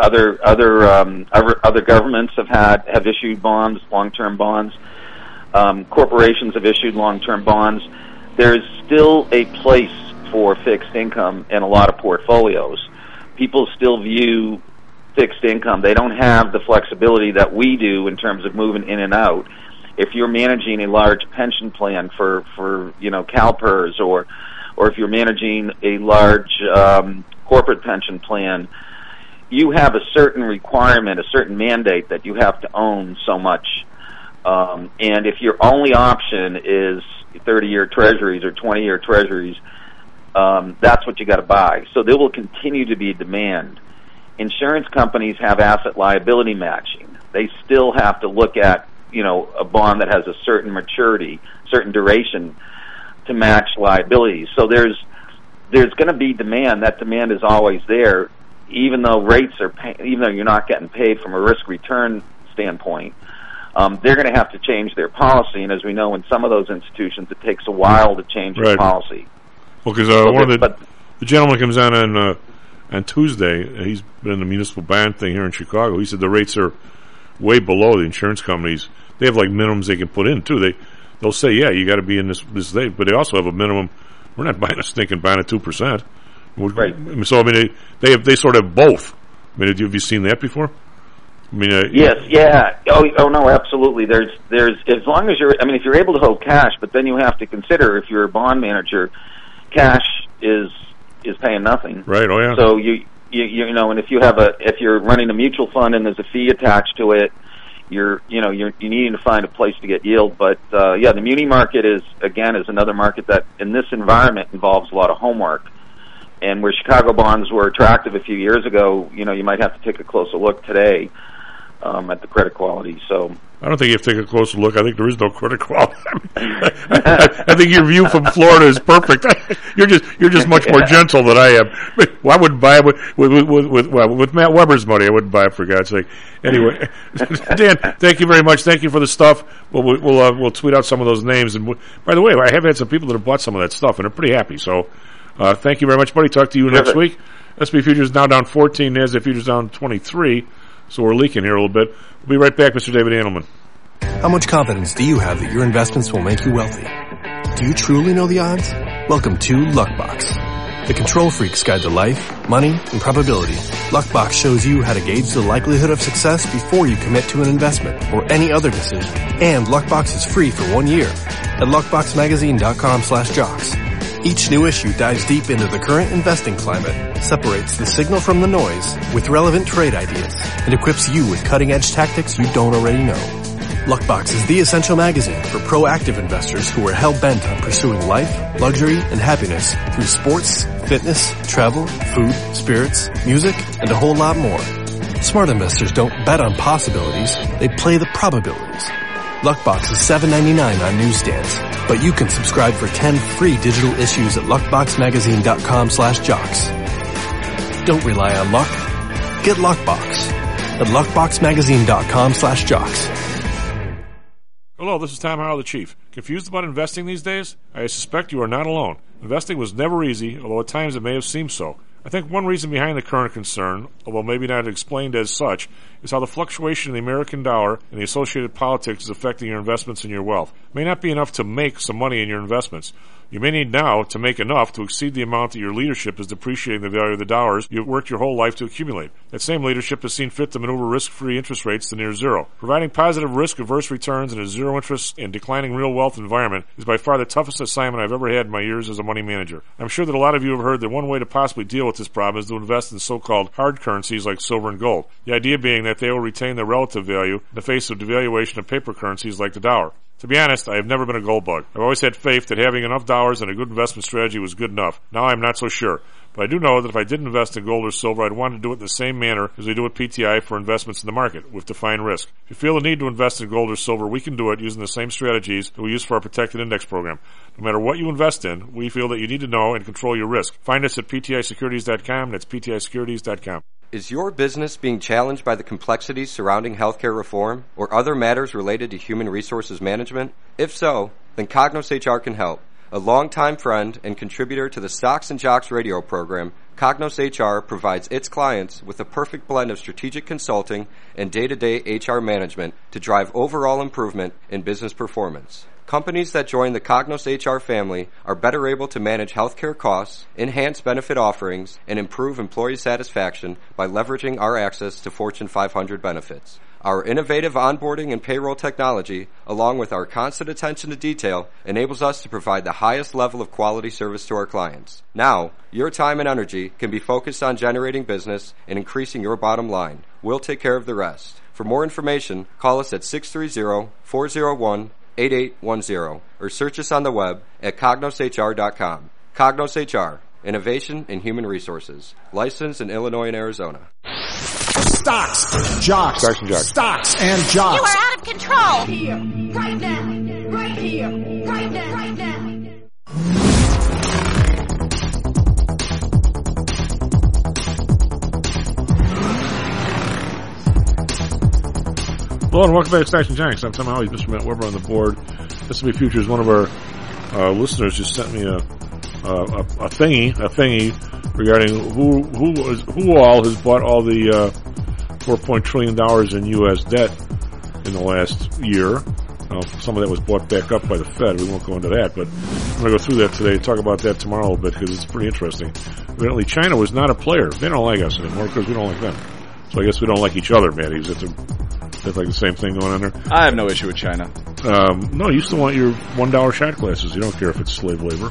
Speaker 19: other governments have issued bonds, long-term bonds. Corporations have issued long-term bonds. There's still a place for fixed income in a lot of portfolios. People still view fixed income. They don't have the flexibility that we do in terms of moving in and out. If you're managing a large pension plan for CalPERS, or if you're managing a large corporate pension plan, you have a certain requirement, a certain mandate that you have to own so much. And if your only option is 30-year treasuries or 20-year treasuries, that's what you got to buy. So there will continue to be demand. Insurance companies have asset liability matching. They still have to look at, a bond that has a certain maturity, certain duration to match liabilities. So there's going to be demand. That demand is always there, even though even though you're not getting paid from a risk return standpoint. They're going to have to change their policy, and as we know, in some of those institutions, it takes a while to change their policy.
Speaker 6: Well, because one of the gentleman comes on Tuesday. He's been in the municipal bond thing here in Chicago. He said the rates are way below the insurance companies. They have like minimums they can put in too. They'll say, yeah, you got to be in this date, but they also have a minimum. We're not buying a stinking bond at 2%. Right. So I mean, they sort of have both. I mean, have you seen that before? I mean,
Speaker 19: yes, yeah. Oh no, absolutely. There's as long as if you're able to hold cash, but then you have to consider, if you're a bond manager, cash is paying nothing.
Speaker 6: Right. Oh yeah.
Speaker 19: So you and if you're running a mutual fund and there's a fee attached to it, you're needing to find a place to get yield. But the muni market is another market that in this environment involves a lot of homework. And where Chicago bonds were attractive a few years ago, you might have to take a closer look today at the credit quality. So
Speaker 6: I don't think you have to take a closer look. I think there is no credit quality. I think your view from Florida is perfect. You're just much more gentle than I am. Well, I wouldn't buy it with Matt Weber's money. I wouldn't buy it, for God's sake. Anyway, Dan, thank you very much. Thank you for the stuff. We'll tweet out some of those names. And by the way, I have had some people that have bought some of that stuff and are pretty happy. So thank you very much, buddy. Talk to you next week. S&P futures now down 14. NASDAQ futures down 23. So we're leaking here a little bit. We'll be right back, Mr. David Andelman.
Speaker 9: How much confidence do you have that your investments will make you wealthy? Do you truly know the odds? Welcome to Luckbox, the control freak's guide to life, money, and probability. Luckbox shows you how to gauge the likelihood of success before you commit to an investment or any other decision. And Luckbox is free for 1 year at luckboxmagazine.com/jocks. Each new issue dives deep into the current investing climate, separates the signal from the noise with relevant trade ideas, and equips you with cutting-edge tactics you don't already know. Luckbox is the essential magazine for proactive investors who are hell-bent on pursuing life, luxury, and happiness through sports, fitness, travel, food, spirits, music, and a whole lot more. Smart investors don't bet on possibilities, they play the probabilities. Luckbox is $7.99 on newsstands, but you can subscribe for 10 free digital issues at luckboxmagazine.com/jocks. Don't rely on luck. Get Luckbox at luckboxmagazine.com/jocks.
Speaker 6: Hello, this is Tom Howell, the Chief. Confused about investing these days? I suspect you are not alone. Investing was never easy, although at times it may have seemed so. I think one reason behind the current concern, although maybe not explained as such, is how the fluctuation in the American dollar and the associated politics is affecting your investments and your wealth. It may not be enough to make some money in your investments. You may need now to make enough to exceed the amount that your leadership is depreciating the value of the dollars you've worked your whole life to accumulate. That same leadership has seen fit to maneuver risk-free interest rates to near zero. Providing positive risk-averse returns in a zero-interest and declining real wealth environment is by far the toughest assignment I've ever had in my years as a money manager. I'm sure that a lot of you have heard that one way to possibly deal with this problem is to invest in so-called hard currencies like silver and gold. The idea being that they will retain their relative value in the face of devaluation of paper currencies like the dollar. To be honest, I have never been a gold bug. I've always had faith that having enough dollars and a good investment strategy was good enough. Now I'm not so sure. But I do know that if I did invest in gold or silver, I'd want to do it in the same manner as we do with PTI for investments in the market, with defined risk. If you feel the need to invest in gold or silver, we can do it using the same strategies that we use for our protected index program. No matter what you invest in, we feel that you need to know and control your risk. Find us at PTIsecurities.com. That's PTIsecurities.com.
Speaker 14: Is your business being challenged by the complexities surrounding healthcare reform or other matters related to human resources management? If so, then Cognos HR can help. A longtime friend and contributor to the Stocks and Jocks radio program, Cognos HR provides its clients with a perfect blend of strategic consulting and day-to-day HR management to drive overall improvement in business performance. Companies that join the Cognos HR family are better able to manage healthcare costs, enhance benefit offerings, and improve employee satisfaction by leveraging our access to Fortune 500 benefits. Our innovative onboarding and payroll technology, along with our constant attention to detail, enables us to provide the highest level of quality service to our clients. Now, your time and energy can be focused on generating business and increasing your bottom line. We'll take care of the rest. For more information, call us at 630-401-8810 or search us on the web at cognoshr.com. Cognos HR, innovation in human resources. Licensed in Illinois and Arizona.
Speaker 13: Stocks, jocks,
Speaker 5: Stocks and jocks.
Speaker 13: Stocks and jocks.
Speaker 15: You are out of control. Here, right now, right here, right now, right now.
Speaker 6: Hello and welcome back to Stocks and Jocks. I'm Tom Howell, Mr. Matt Weber on the board. S&P Futures, one of our listeners just sent me a thingy regarding who all has bought all the $4 trillion in U.S. debt in the last year. Some of that was bought back up by the Fed. We won't go into that, but I'm going to go through that today, talk about that tomorrow a little bit because it's pretty interesting. Evidently, China was not a player. They don't like us anymore because we don't like them. So I guess we don't like each other, Matty. That's like the same thing going on there.
Speaker 8: I have no issue with China.
Speaker 6: No, you still want your $1 shot glasses. You don't care if it's slave labor.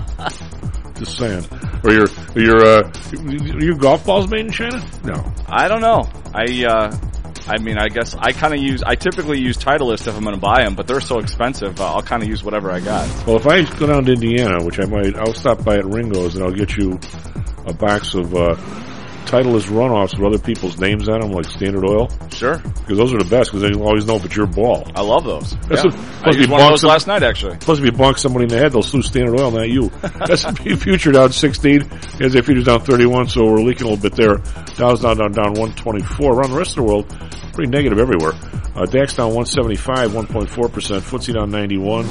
Speaker 6: Just saying. Or your golf balls made in China? No.
Speaker 8: I don't know. I mean, I guess I typically use Titleist if I'm going to buy them, but they're so expensive, I'll kind of use whatever I got.
Speaker 6: Well, if I go down to Indiana, which I'll stop by at Ringo's and I'll get you a box of, Titleist runoffs with other people's names on them, like Standard Oil.
Speaker 8: Sure.
Speaker 6: Because those are the best, because they always know if it's your ball.
Speaker 8: I love those.
Speaker 6: Yeah.
Speaker 8: I used one of those last night, actually.
Speaker 6: Plus, if you bonk somebody in the head, they'll sue Standard Oil, not you. S&P Future down 16. S&P Futures down 31, so we're leaking a little bit there. Dow's down 124. Around the rest of the world, pretty negative everywhere. DAX down 175, 1.4%. FTSE down 91,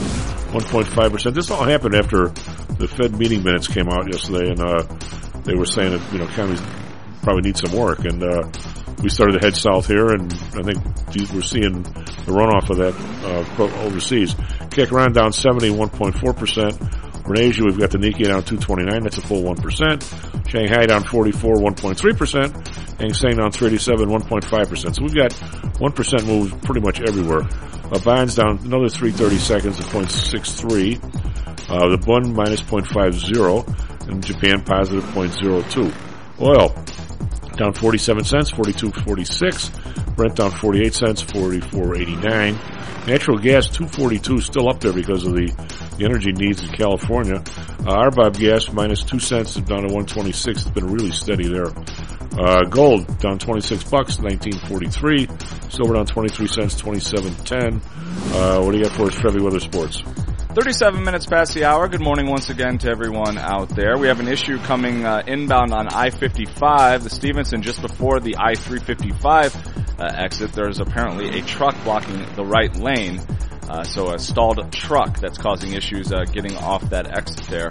Speaker 6: 1.5%. This all happened after the Fed meeting minutes came out yesterday, and they were saying that, economies probably need some work, and we started to head south here, and I think we're seeing the runoff of that overseas. Kick around down 70, 1.4%. In Asia, we've got the Nikkei down 229, that's a full 1%. Shanghai down 44, 1.3%. Hang Seng down 37, 1.5%. So we've got 1% moves pretty much everywhere. Bonds down another 3/30 seconds at 0.63. The Bund minus 0.50, and Japan positive 0.02. Oil down 47 cents, 42.46. Brent down 48 cents, 44.89. Natural gas 2.42, still up there because of the energy needs in California. RBOB gas minus 2 cents, down to 126. It's been really steady there. Gold down $26, 19.43. Silver down 23 cents, 27.10. What do you got for us, Trevi Weather Sports?
Speaker 8: 37 minutes past the hour. Good morning once again to everyone out there. We have an issue coming inbound on I-55, the Stevenson, just before the I-355 exit. There's apparently a truck blocking the right lane, so a stalled truck that's causing issues getting off that exit there.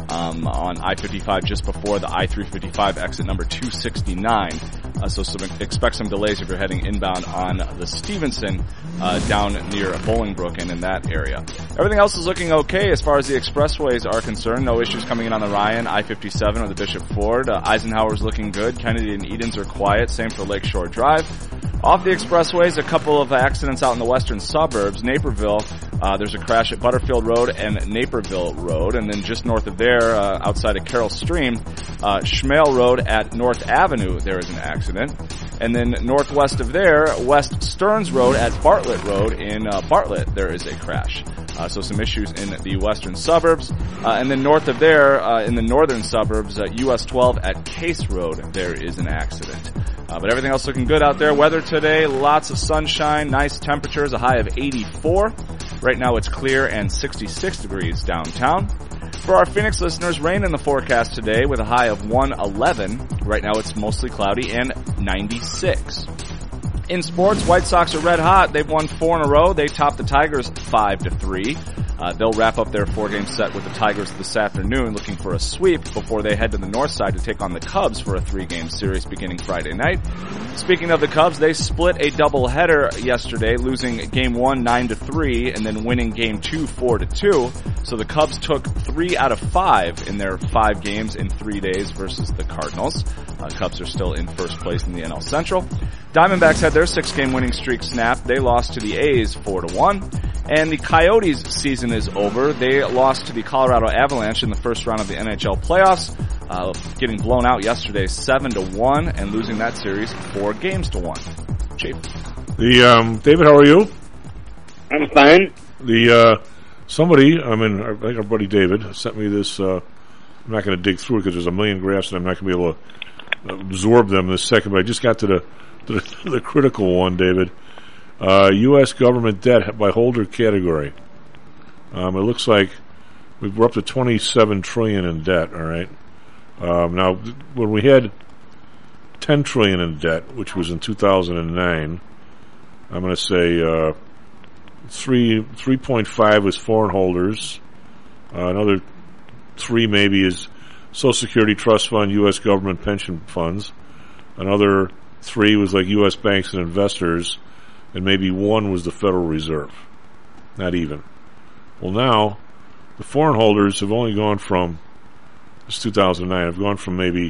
Speaker 8: on I-55 just before the I-355 exit number 269. So expect some delays if you're heading inbound on the Stevenson down near Bolingbrook and in that area. Everything else is looking okay as far as the expressways are concerned. No issues coming in on the Ryan, I-57 or the Bishop Ford. Eisenhower's looking good. Kennedy and Edens are quiet. Same for Lakeshore Drive. Off the expressways, a couple of accidents out in the western suburbs. Naperville, there's a crash at Butterfield Road and Naperville Road. And then just north of there, outside of Carroll Stream, Schmale Road at North Avenue, there is an accident. And then northwest of there, West Stearns Road at Bartlett Road in Bartlett, there is a crash. So some issues in the western suburbs. And then north of there, in the northern suburbs, US 12 at Case Road, there is an accident. But everything else looking good out there. Weather today, lots of sunshine, nice temperatures, a high of 84. Right now it's clear and 66 degrees downtown. For our Phoenix listeners, rain in the forecast today with a high of 111. Right now it's mostly cloudy and 96. In sports, White Sox are red hot. They've won 4 in a row. They topped the Tigers 5-3. They'll wrap up their 4-game set with the Tigers this afternoon, looking for a sweep before they head to the north side to take on the Cubs for a 3-game series beginning Friday night. Speaking of the Cubs, they split a doubleheader yesterday, losing Game 1 9-3 and then winning Game 2 4-2. So the Cubs took 3 out of 5 in their 5 games in 3 days versus the Cardinals. Cubs are still in first place in the NL Central. Diamondbacks had their 6-game winning streak snapped. They lost to the A's 4-1. And the Coyotes' season is over. They lost to the Colorado Avalanche in the first round of the NHL playoffs, getting blown out yesterday 7-1 and losing that series 4-1. Chief.
Speaker 6: David, how are you?
Speaker 20: I'm fine.
Speaker 6: Somebody, I think our buddy David sent me this. I'm not going to dig through it because there's a million graphs and I'm not going to be able to absorb them in a second, but I just got to the critical one, David. U.S. government debt by holder category. It looks like we're up to $27 trillion in debt, all right? Now, when we had $10 trillion in debt, which was in 2009, I'm going to say 3.5 was foreign holders. Another 3 maybe is Social Security Trust Fund, U.S. government pension funds. Another 3 was like U.S. banks and investors. And maybe 1 was the Federal Reserve. Not even. Well, now, the foreign holders have only gone from, it's 2009, have gone from maybe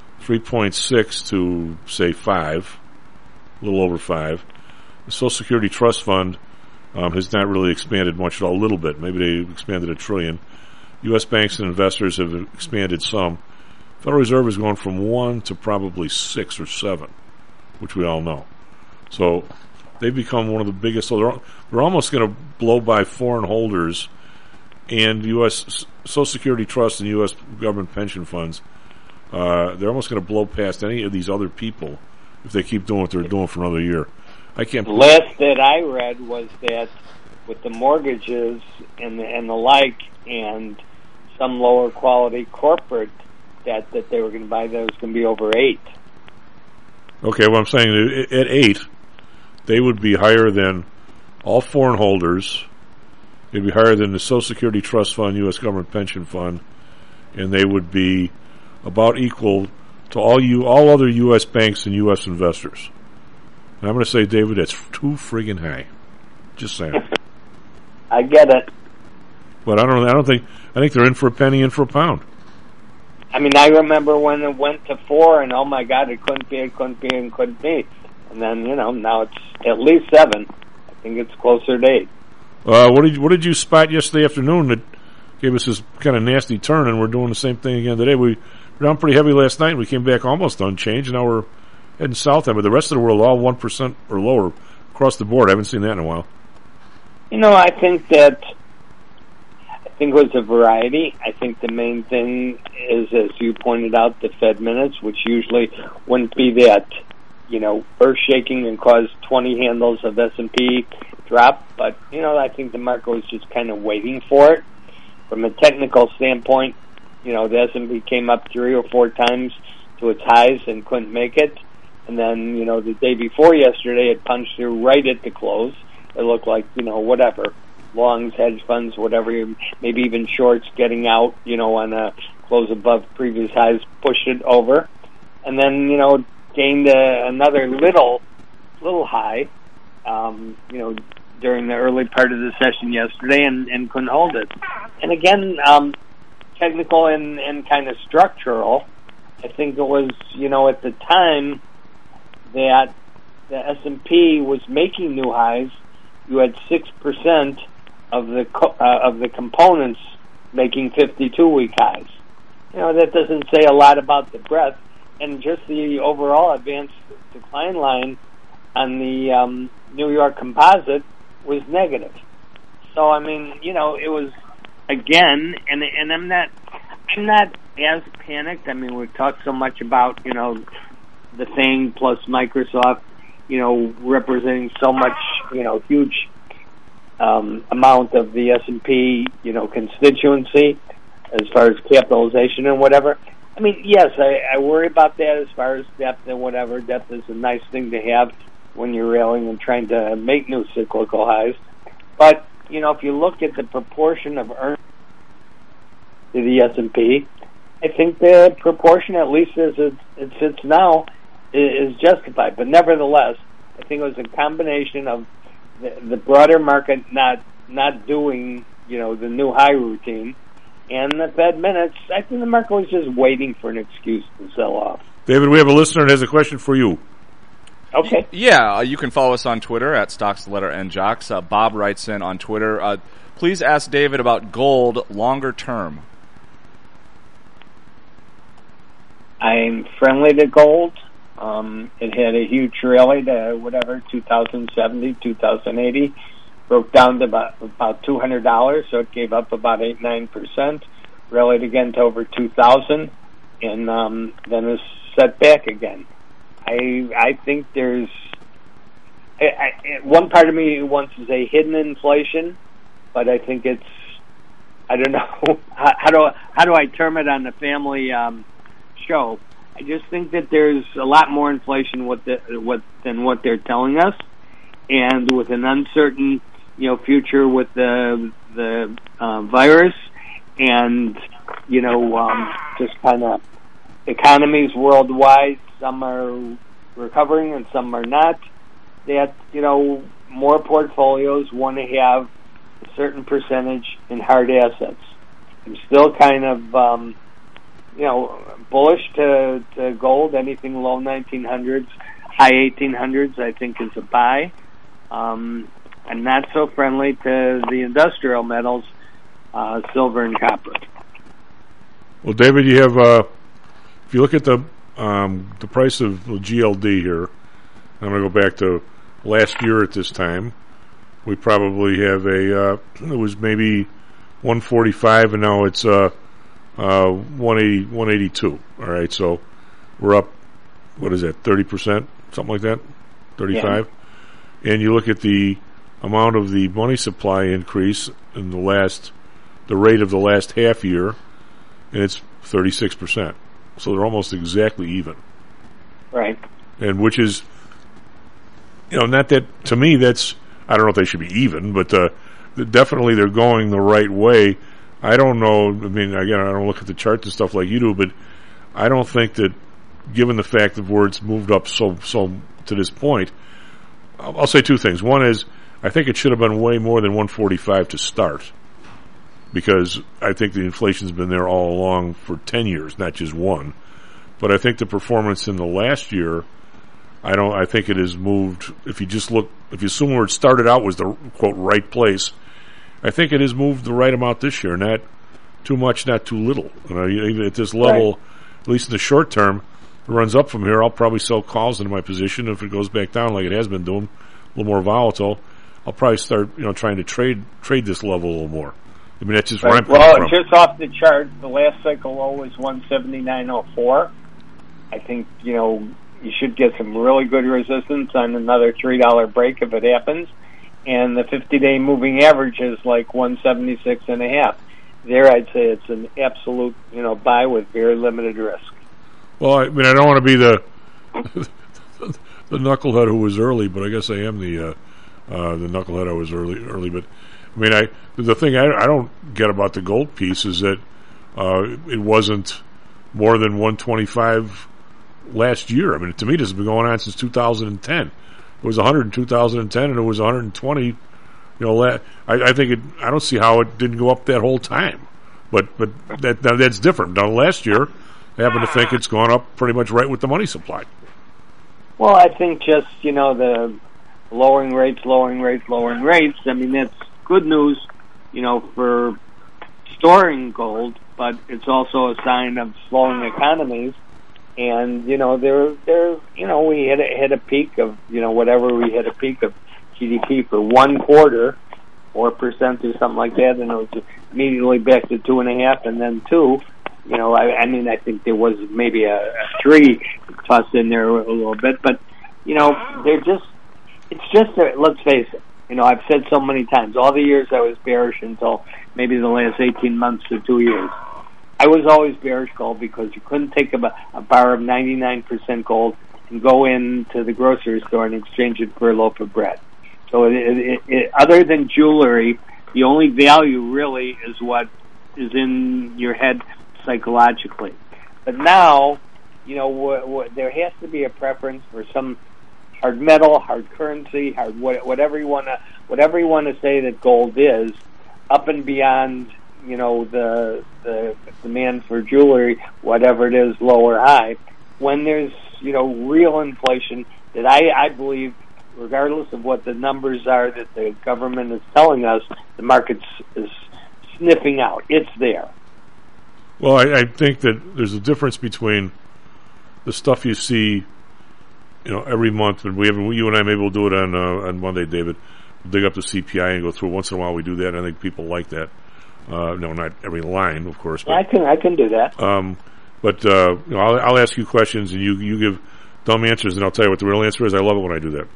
Speaker 6: 3.6 to, say, 5, a little over 5. The Social Security Trust Fund has not really expanded much at all, a little bit. Maybe they expanded $1 trillion. U.S. banks and investors have expanded some. Federal Reserve has gone from 1 to probably 6 or 7, which we all know. So they've become one of the biggest. So they're almost going to blow by foreign holders and U.S. Social Security Trust and U.S. government pension funds. They're almost going to blow past any of these other people if they keep doing what they're doing for another year. I can't.
Speaker 20: The last that I read was that with the mortgages and the like, and some lower quality corporate debt that they were going to buy, that was going to be over 8.
Speaker 6: Okay, well, I'm saying at 8, they would be higher than all foreign holders. They'd be higher than the Social Security Trust Fund, U.S. Government Pension Fund, and they would be about equal to all other U.S. banks and U.S. investors. And I'm going to say, David, that's too friggin' high. Just saying.
Speaker 20: I get it.
Speaker 6: But I think they're in for a penny, in for a pound.
Speaker 20: I mean, I remember when it went to 4, and oh my God, it couldn't be. And then, now it's at least 7. I think it's closer to 8.
Speaker 6: What did you spot yesterday afternoon that gave us this kind of nasty turn, and we're doing the same thing again today? We were down pretty heavy last night. We came back almost unchanged, and now we're heading south. But the rest of the world all 1% or lower across the board. I haven't seen that in a while.
Speaker 20: I think it was a variety. I think the main thing is, as you pointed out, the Fed minutes, which usually wouldn't be that, earth-shaking and cause 20 handles of S&P drop. But, I think the market was just kind of waiting for it. From a technical standpoint, the S&P came up 3 or 4 times to its highs and couldn't make it. And then, the day before yesterday, it punched through right at the close. It looked like, whatever. longs, hedge funds, whatever, maybe even shorts getting out, on a close above previous highs, pushed it over, and then, gained another little high, during the early part of the session yesterday and couldn't hold it. And again, technical and kind of structural, I think it was, at the time that the S&P was making new highs, you had 6% of the components making 52-week highs. That doesn't say a lot about the breadth, and just the overall advanced decline line on the New York Composite was negative. So it was again, and I'm not as panicked. We've talked so much about the thing plus Microsoft, representing so much, huge amount of the S&P, constituency as far as capitalization and whatever. Yes, I worry about that as far as depth and whatever. Depth is a nice thing to have when you're railing and trying to make new cyclical highs. But, if you look at the proportion of earnings to the S&P, I think the proportion, at least as it sits now, is justified. But nevertheless, I think it was a combination of the broader market not doing, the new high routine, and the Fed minutes. I think the market was just waiting for an excuse to sell off.
Speaker 6: David, we have a listener that has a question for you.
Speaker 20: Okay.
Speaker 8: Yeah, you can follow us on Twitter at Stocks, the letter N Jocks. Bob writes in on Twitter, please ask David about gold longer term.
Speaker 20: I'm friendly to gold. It had a huge rally to 2070, 2080. Broke down to about $200, so it gave up about 8-9%. Rallied again to over 2,000, and then is set back again. I think there's one part of me wants to say hidden inflation, but I think it's, I don't know how do I term it on the family show. I just think that there's a lot more inflation than what they're telling us, and with an uncertain future with the virus, and just kind of economies worldwide. Some are recovering and some are not. That more portfolios want to have a certain percentage in hard assets. I'm still kind of bullish to gold. Anything low 1900s, high 1800s, I think is a buy. I'm not so friendly to the industrial metals, silver and copper.
Speaker 6: Well, David, you have if you look at the price of GLD here, I'm going to go back to last year at this time. We probably have it was maybe 145, and now it's 180, 182. All right, so we're up. What is that? 30%, something like that. 35. Yeah. And you look at the amount of the money supply increase in the rate of the last half year, and it's 36%. So they're almost exactly even.
Speaker 20: Right.
Speaker 6: And which is, not that, to me, that's, I don't know if they should be even, but definitely they're going the right way. I don't know, again, I don't look at the charts and stuff like you do, but I don't think that, given the fact that where it's moved up so to this point, I'll say two things. One is, I think it should have been way more than 145 to start, because I think the inflation's been there all along for 10 years, not just one. But I think the performance in the last year, I think it has moved. If you assume where it started out was the quote right place, I think it has moved the right amount this year. Not too much, not too little. Even at this level, right. At least in the short term, it runs up from here. I'll probably sell calls into my position. If it goes back down like it has been doing, a little more volatile, I'll probably start trying to trade this level a little more. That's just where I'm coming from.
Speaker 20: Well, just off the chart, the last cycle low was 179.04. I think you should get some really good resistance on another $3 break if it happens, and the 50-day moving average is like 176.5. There, I'd say it's an absolute buy with very limited risk.
Speaker 6: Well, I don't want to be the knucklehead who was early, but I guess I am the knucklehead I was early. But I mean, the thing I don't get about the gold piece is that it wasn't more than 125 last year. I mean, to me, this has been going on since 2010. It was 100 in 2010, and it was 120. You know, I think I don't see how it didn't go up that whole time. But that's different. Now, last year, I happen to think it's gone up pretty much right with the money supply.
Speaker 20: Well, I think just, the lowering rates. I mean, that's good news, for storing gold, but it's also a sign of slowing economies. And, we hit a peak of, we hit a peak of GDP for one quarter, 4% or something like that, and it was immediately back to 2.5 and then 2. I think there was maybe a 3 tossed in there a little bit, but, let's face it, I've said so many times, all the years I was bearish until maybe the last 18 months to 2 years. I was always bearish gold because you couldn't take a bar of 99% gold and go into the grocery store and exchange it for a loaf of bread. So other than jewelry, the only value really is what is in your head psychologically. But now, there has to be a preference for some hard metal, hard currency, whatever you want to say that gold is, up and beyond, the demand for jewelry, whatever it is, low or high. When there's real inflation that I believe, regardless of what the numbers are that the government is telling us, the market is sniffing out. It's there.
Speaker 6: Well, I think that there's a difference between the stuff you see, every month, and you and I maybe we'll do it on Monday, David. We'll dig up the CPI and go through it. Once in a while we do that, and I think people like that. No, not every line, of course. But,
Speaker 20: I can do that.
Speaker 6: I'll ask you questions, and you give dumb answers, and I'll tell you what the real answer is. I love it when I do that.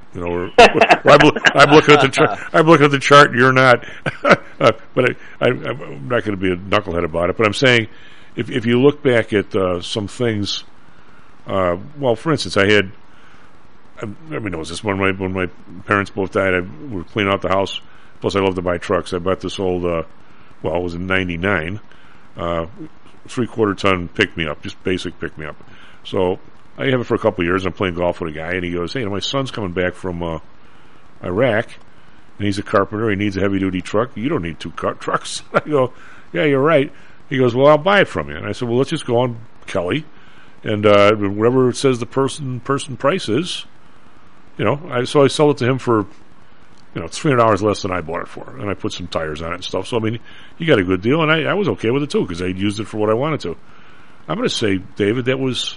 Speaker 6: I'm looking at the chart. I'm looking at the chart, and you're not. But I'm not going to be a knucklehead about it. But I'm saying, if you look back at some things, for instance, I had. Everybody knows this. When my parents both died, we were cleaning out the house. Plus, I love to buy trucks. I bought this old. It was in '99, 3/4 ton pick me up, just basic pick me up. So I have it for a couple of years. I'm playing golf with a guy, and he goes, "Hey, my son's coming back from Iraq, and he's a carpenter. He needs a heavy duty truck. You don't need 2 trucks." I go, "Yeah, you're right." He goes, "Well, I'll buy it from you." And I said, "Well, let's just go on Kelly, and whatever it says the person price is, So I sold it to him for, $300 less than I bought it for, and I put some tires on it and stuff. So I mean, he got a good deal, and I was okay with it too because I used it for what I wanted to. I'm going to say, David, that was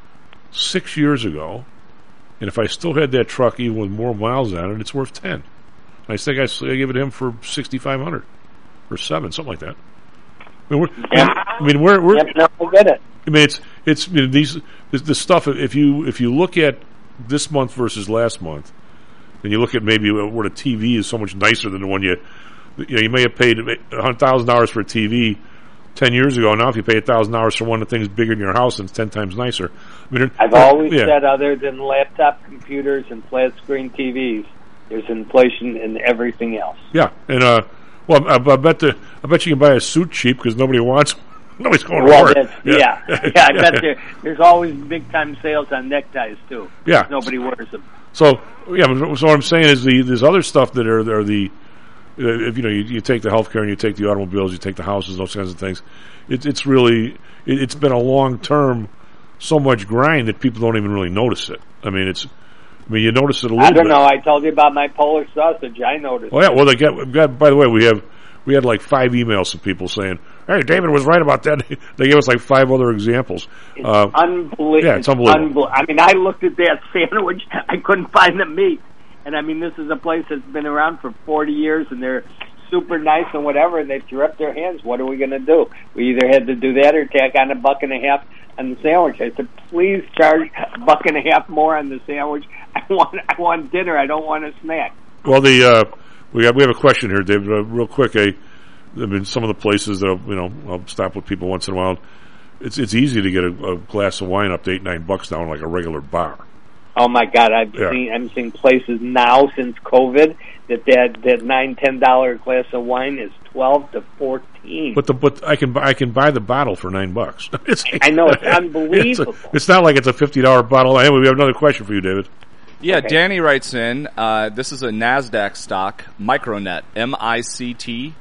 Speaker 6: 6 years ago, and if I still had that truck even with more miles on it, it's worth 10. I think I gave it to him for $6,500 or $7, something like that. I mean, we're
Speaker 20: I get it.
Speaker 6: I mean, it's the stuff. If you look at this month versus last month, and you look at maybe where the TV is so much nicer than the one you may have paid $100,000 for a TV 10 years ago. Now, if you pay $1,000 for one of the things bigger in your house, and it's 10 times nicer. I mean,
Speaker 20: I've always said, other than laptop computers and flat screen TVs, there's inflation in everything else.
Speaker 6: Yeah, and I bet you can buy a suit cheap because nobody wants. Nobody's going to work.
Speaker 20: I bet there's always big time sales on neckties too.
Speaker 6: Yeah,
Speaker 20: nobody wears them.
Speaker 6: So what I'm saying is there's other stuff that are if you take the healthcare and you take the automobiles, you take the houses, those kinds of things. It's really it's been a long term, so much grind that people don't even really notice it. I mean you notice it a little bit.
Speaker 20: I don't know. I told you about my Polish sausage. I noticed.
Speaker 6: Oh yeah. Well, by the way, we had like 5 emails from people saying, "Hey, David was right about that." They gave us like 5 other examples.
Speaker 20: It's unbelievable.
Speaker 6: Yeah, it's unbelievable.
Speaker 20: I mean, I looked at that sandwich. I couldn't find the meat. And I mean, this is a place that's been around for 40 years, and they're super nice and whatever, and they threw up their hands. What are we going to do? We either had to do that or tack on $1.50 on the sandwich. I said, please charge $1.50 more on the sandwich. I want dinner. I don't want a snack.
Speaker 6: Well, we have a question here, David. Real quick, I mean, some of the places that I'll stop with people once in a while. It's easy to get a glass of wine up to $8-9 now in like a regular bar.
Speaker 20: Oh my God, I'm seeing places now since COVID that $9-10 glass of wine is $12 to $14.
Speaker 6: But I can buy the bottle for $9.
Speaker 20: I know, it's unbelievable.
Speaker 6: It's not like it's a $50 bottle. Anyway, we have another question for you, David.
Speaker 8: Yeah, okay. Danny writes in, this is a NASDAQ stock, Micronet, MICT.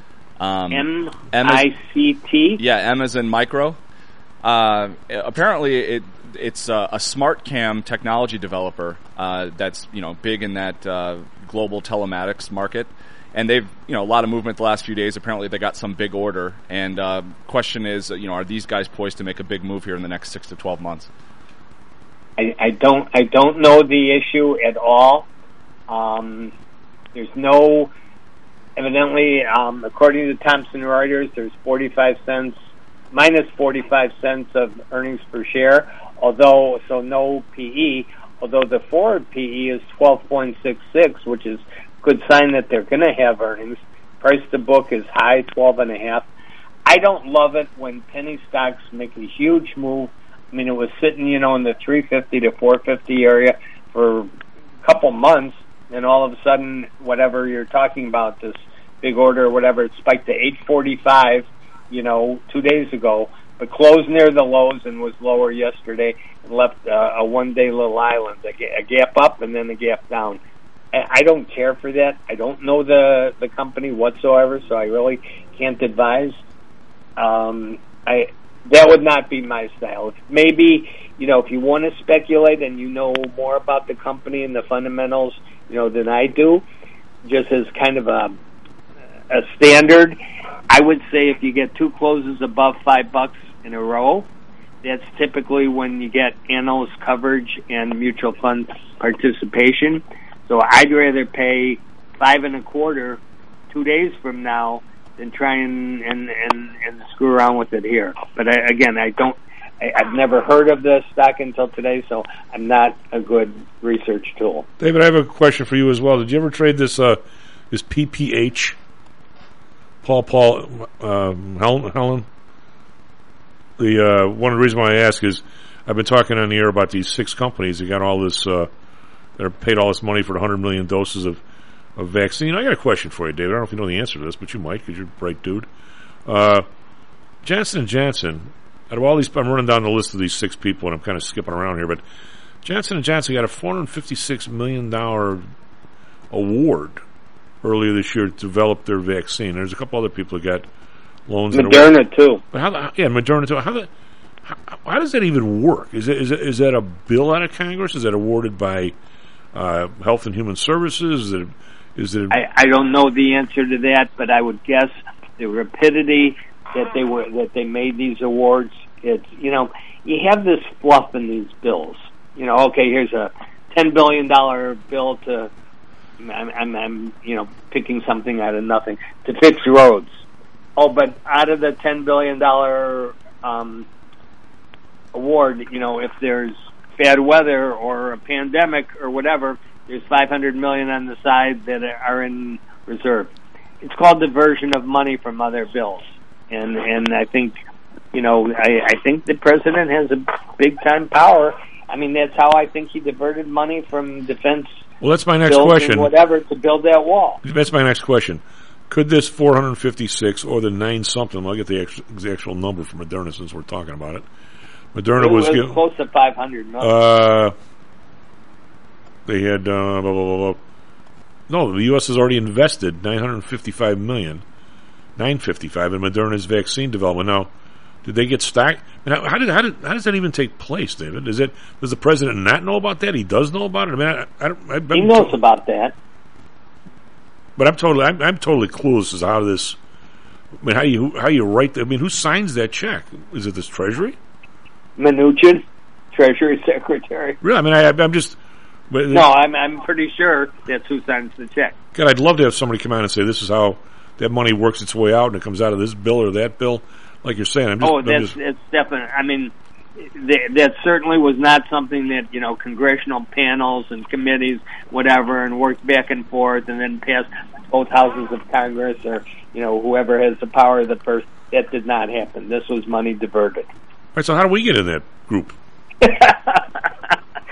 Speaker 20: MICT?
Speaker 8: Yeah, M as in micro. Apparently, it's a smart cam technology developer that's big in that global telematics market, and they've a lot of movement the last few days. Apparently, they got some big order, and question is, are these guys poised to make a big move here in the next 6 to 12 months?
Speaker 20: I don't know the issue at all. There's no, evidently, according to Thomson Reuters, there's 45 cents, minus 45 cents of earnings per share, so no PE, although the forward PE is 12.66, which is a good sign that they're going to have earnings. Price to book is high, 12.5. I don't love it when penny stocks make a huge move. I mean, it was sitting, in the 350 to 450 area for a couple months, and all of a sudden, whatever you're talking about, this big order or whatever, it spiked to 845, 2 days ago, but closed near the lows and was lower yesterday and left a one-day little island, a gap up and then a gap down. I don't care for that. I don't know the company whatsoever, so I really can't advise. That would not be my style. Maybe, if you want to speculate and you know more about the company and the fundamentals, than I do, just as kind of a standard, I would say if you get 2 closes above $5 in a row, that's typically when you get analyst coverage and mutual fund participation. So I'd rather pay 5.25 2 days from now than try and screw around with it here. But I've never heard of the stock until today, so I'm not a good research tool.
Speaker 6: David, I have a question for you as well. Did you ever trade this PPH? Paul Helen? One of the reasons why I ask is I've been talking on the air about these 6 companies that got all this, that are paid all this money for the 100 million doses of vaccine. I got a question for you, David. I don't know if you know the answer to this, but you might because you're a bright dude. Johnson & Johnson, out of all these, I'm running down the list of these 6 people, and I'm kind of skipping around here, but Johnson & Johnson got a $456 million award earlier this year to develop their vaccine. There's a couple other people that got loans.
Speaker 20: Moderna, too.
Speaker 6: But Moderna, too. How does that even work? Is that a bill out of Congress? Is that awarded by Health and Human Services?
Speaker 20: I don't know the answer to that, but I would guess the rapidity that they made these awards. It's you have this fluff in these bills. Okay, here's a $10 billion bill to I'm picking something out of nothing to fix roads. Oh, but out of the $10 billion award, if there's bad weather or a pandemic or whatever, there's $500 million on the side that are in reserve. It's called diversion of money from other bills, and I think I think the president has a big time power. I mean, that's how I think he diverted money from defense.
Speaker 6: Well, that's my next question.
Speaker 20: Whatever to build that wall.
Speaker 6: That's my next question. Could this 456 or the 9-something? I'll get the actual number for Moderna since we're talking about it. Moderna was
Speaker 20: close to 500 million.
Speaker 6: They had blah, blah, blah, blah. No, the U.S. has already invested $955 million, $955 in Moderna's vaccine development. Now, did they get stacked? How does that even take place, David? Does the president not know about that? He does know about it. I mean,
Speaker 20: he knows about that.
Speaker 6: But I'm totally clueless as to how this. I mean, how you write that? I mean, who signs that check? Is it this Treasury?
Speaker 20: Mnuchin, Treasury Secretary.
Speaker 6: Really? I mean, I'm just.
Speaker 20: No, I'm pretty sure that's who signs the check.
Speaker 6: God, I'd love to have somebody come out and say this is how that money works its way out, and it comes out of this bill or that bill, like you're saying.
Speaker 20: It's definitely. I mean, that certainly was not something that congressional panels and committees, whatever, and worked back and forth, and then passed both houses of Congress or whoever has the power of the purse. That did not happen. This was money diverted.
Speaker 6: All right. So how do we get in that group?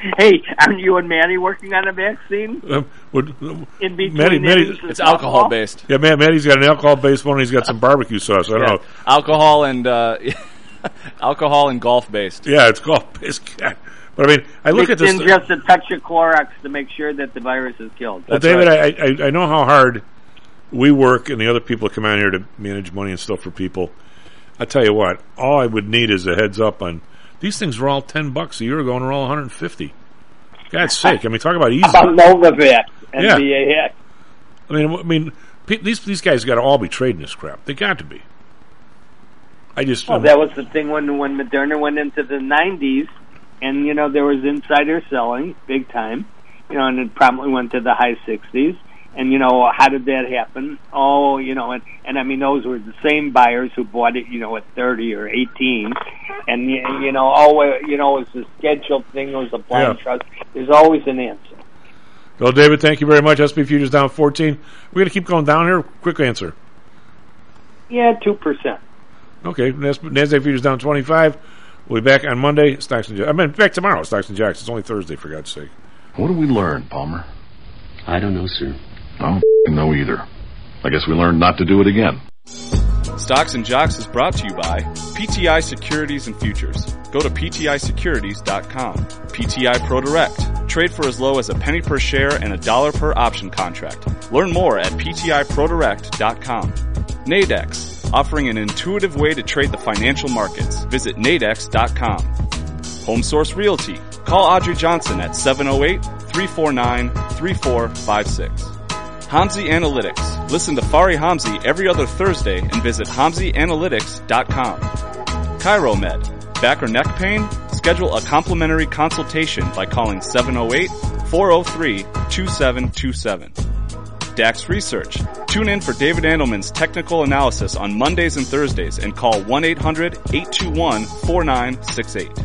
Speaker 20: Hey, aren't you and Maddie working on a vaccine? In between
Speaker 6: Maddie,
Speaker 8: it's alcohol based.
Speaker 6: Yeah, Maddie's got an alcohol based one. And he's got some barbecue sauce. I don't know.
Speaker 8: Alcohol and alcohol and golf based.
Speaker 6: Yeah, it's golf based. But I mean, I look at this.
Speaker 20: In just a touch of Clorox to make sure that the virus is killed.
Speaker 6: Well, David, right. I know how hard we work and the other people come out here to manage money and stuff for people. I tell you what, all I would need is a heads up on these things were all $10 a year ago and they're all $150. God's sake! I mean, talk about easy.
Speaker 20: About Novavax and VAX.
Speaker 6: I mean, these guys got to all be trading this crap. They got to be. That
Speaker 20: was the thing when Moderna went into the 90s, and there was insider selling big time, and it probably went to the high 60s. And how did that happen? Oh, and I mean those were the same buyers who bought it, at 30 or 18, and it was a scheduled thing. It was a blind trust. There's always an answer.
Speaker 6: Well, David, thank you very much. SP futures down 14. We're going to keep going down here. Quick answer.
Speaker 20: Yeah, 2%.
Speaker 6: Okay, NASDAQ futures down 25. We'll be back on Monday. Back tomorrow. Stocks and Jacks. It's only Thursday, for God's sake.
Speaker 5: What did we learn, Palmer?
Speaker 18: I don't know, sir.
Speaker 5: I don't know either. I guess we learned not to do it again.
Speaker 8: Stocks and Jocks is brought to you by PTI Securities and Futures. Go to PTIsecurities.com. PTI Pro Direct. Trade for as low as a penny per share and $1 per option contract. Learn more at PTIProDirect.com. Nadex. Offering an intuitive way to trade the financial markets. Visit Nadex.com. HomeSource Realty. Call Audrey Johnson at 708-349-3456. Hamzy Analytics. Listen to Fari Hamzy every other Thursday and visit HamzyAnalytics.com. ChiroMed. Back or neck pain? Schedule a complimentary consultation by calling 708-403-2727. DAX Research. Tune in for David Andelman's technical analysis on Mondays and Thursdays and call 1-800-821-4968.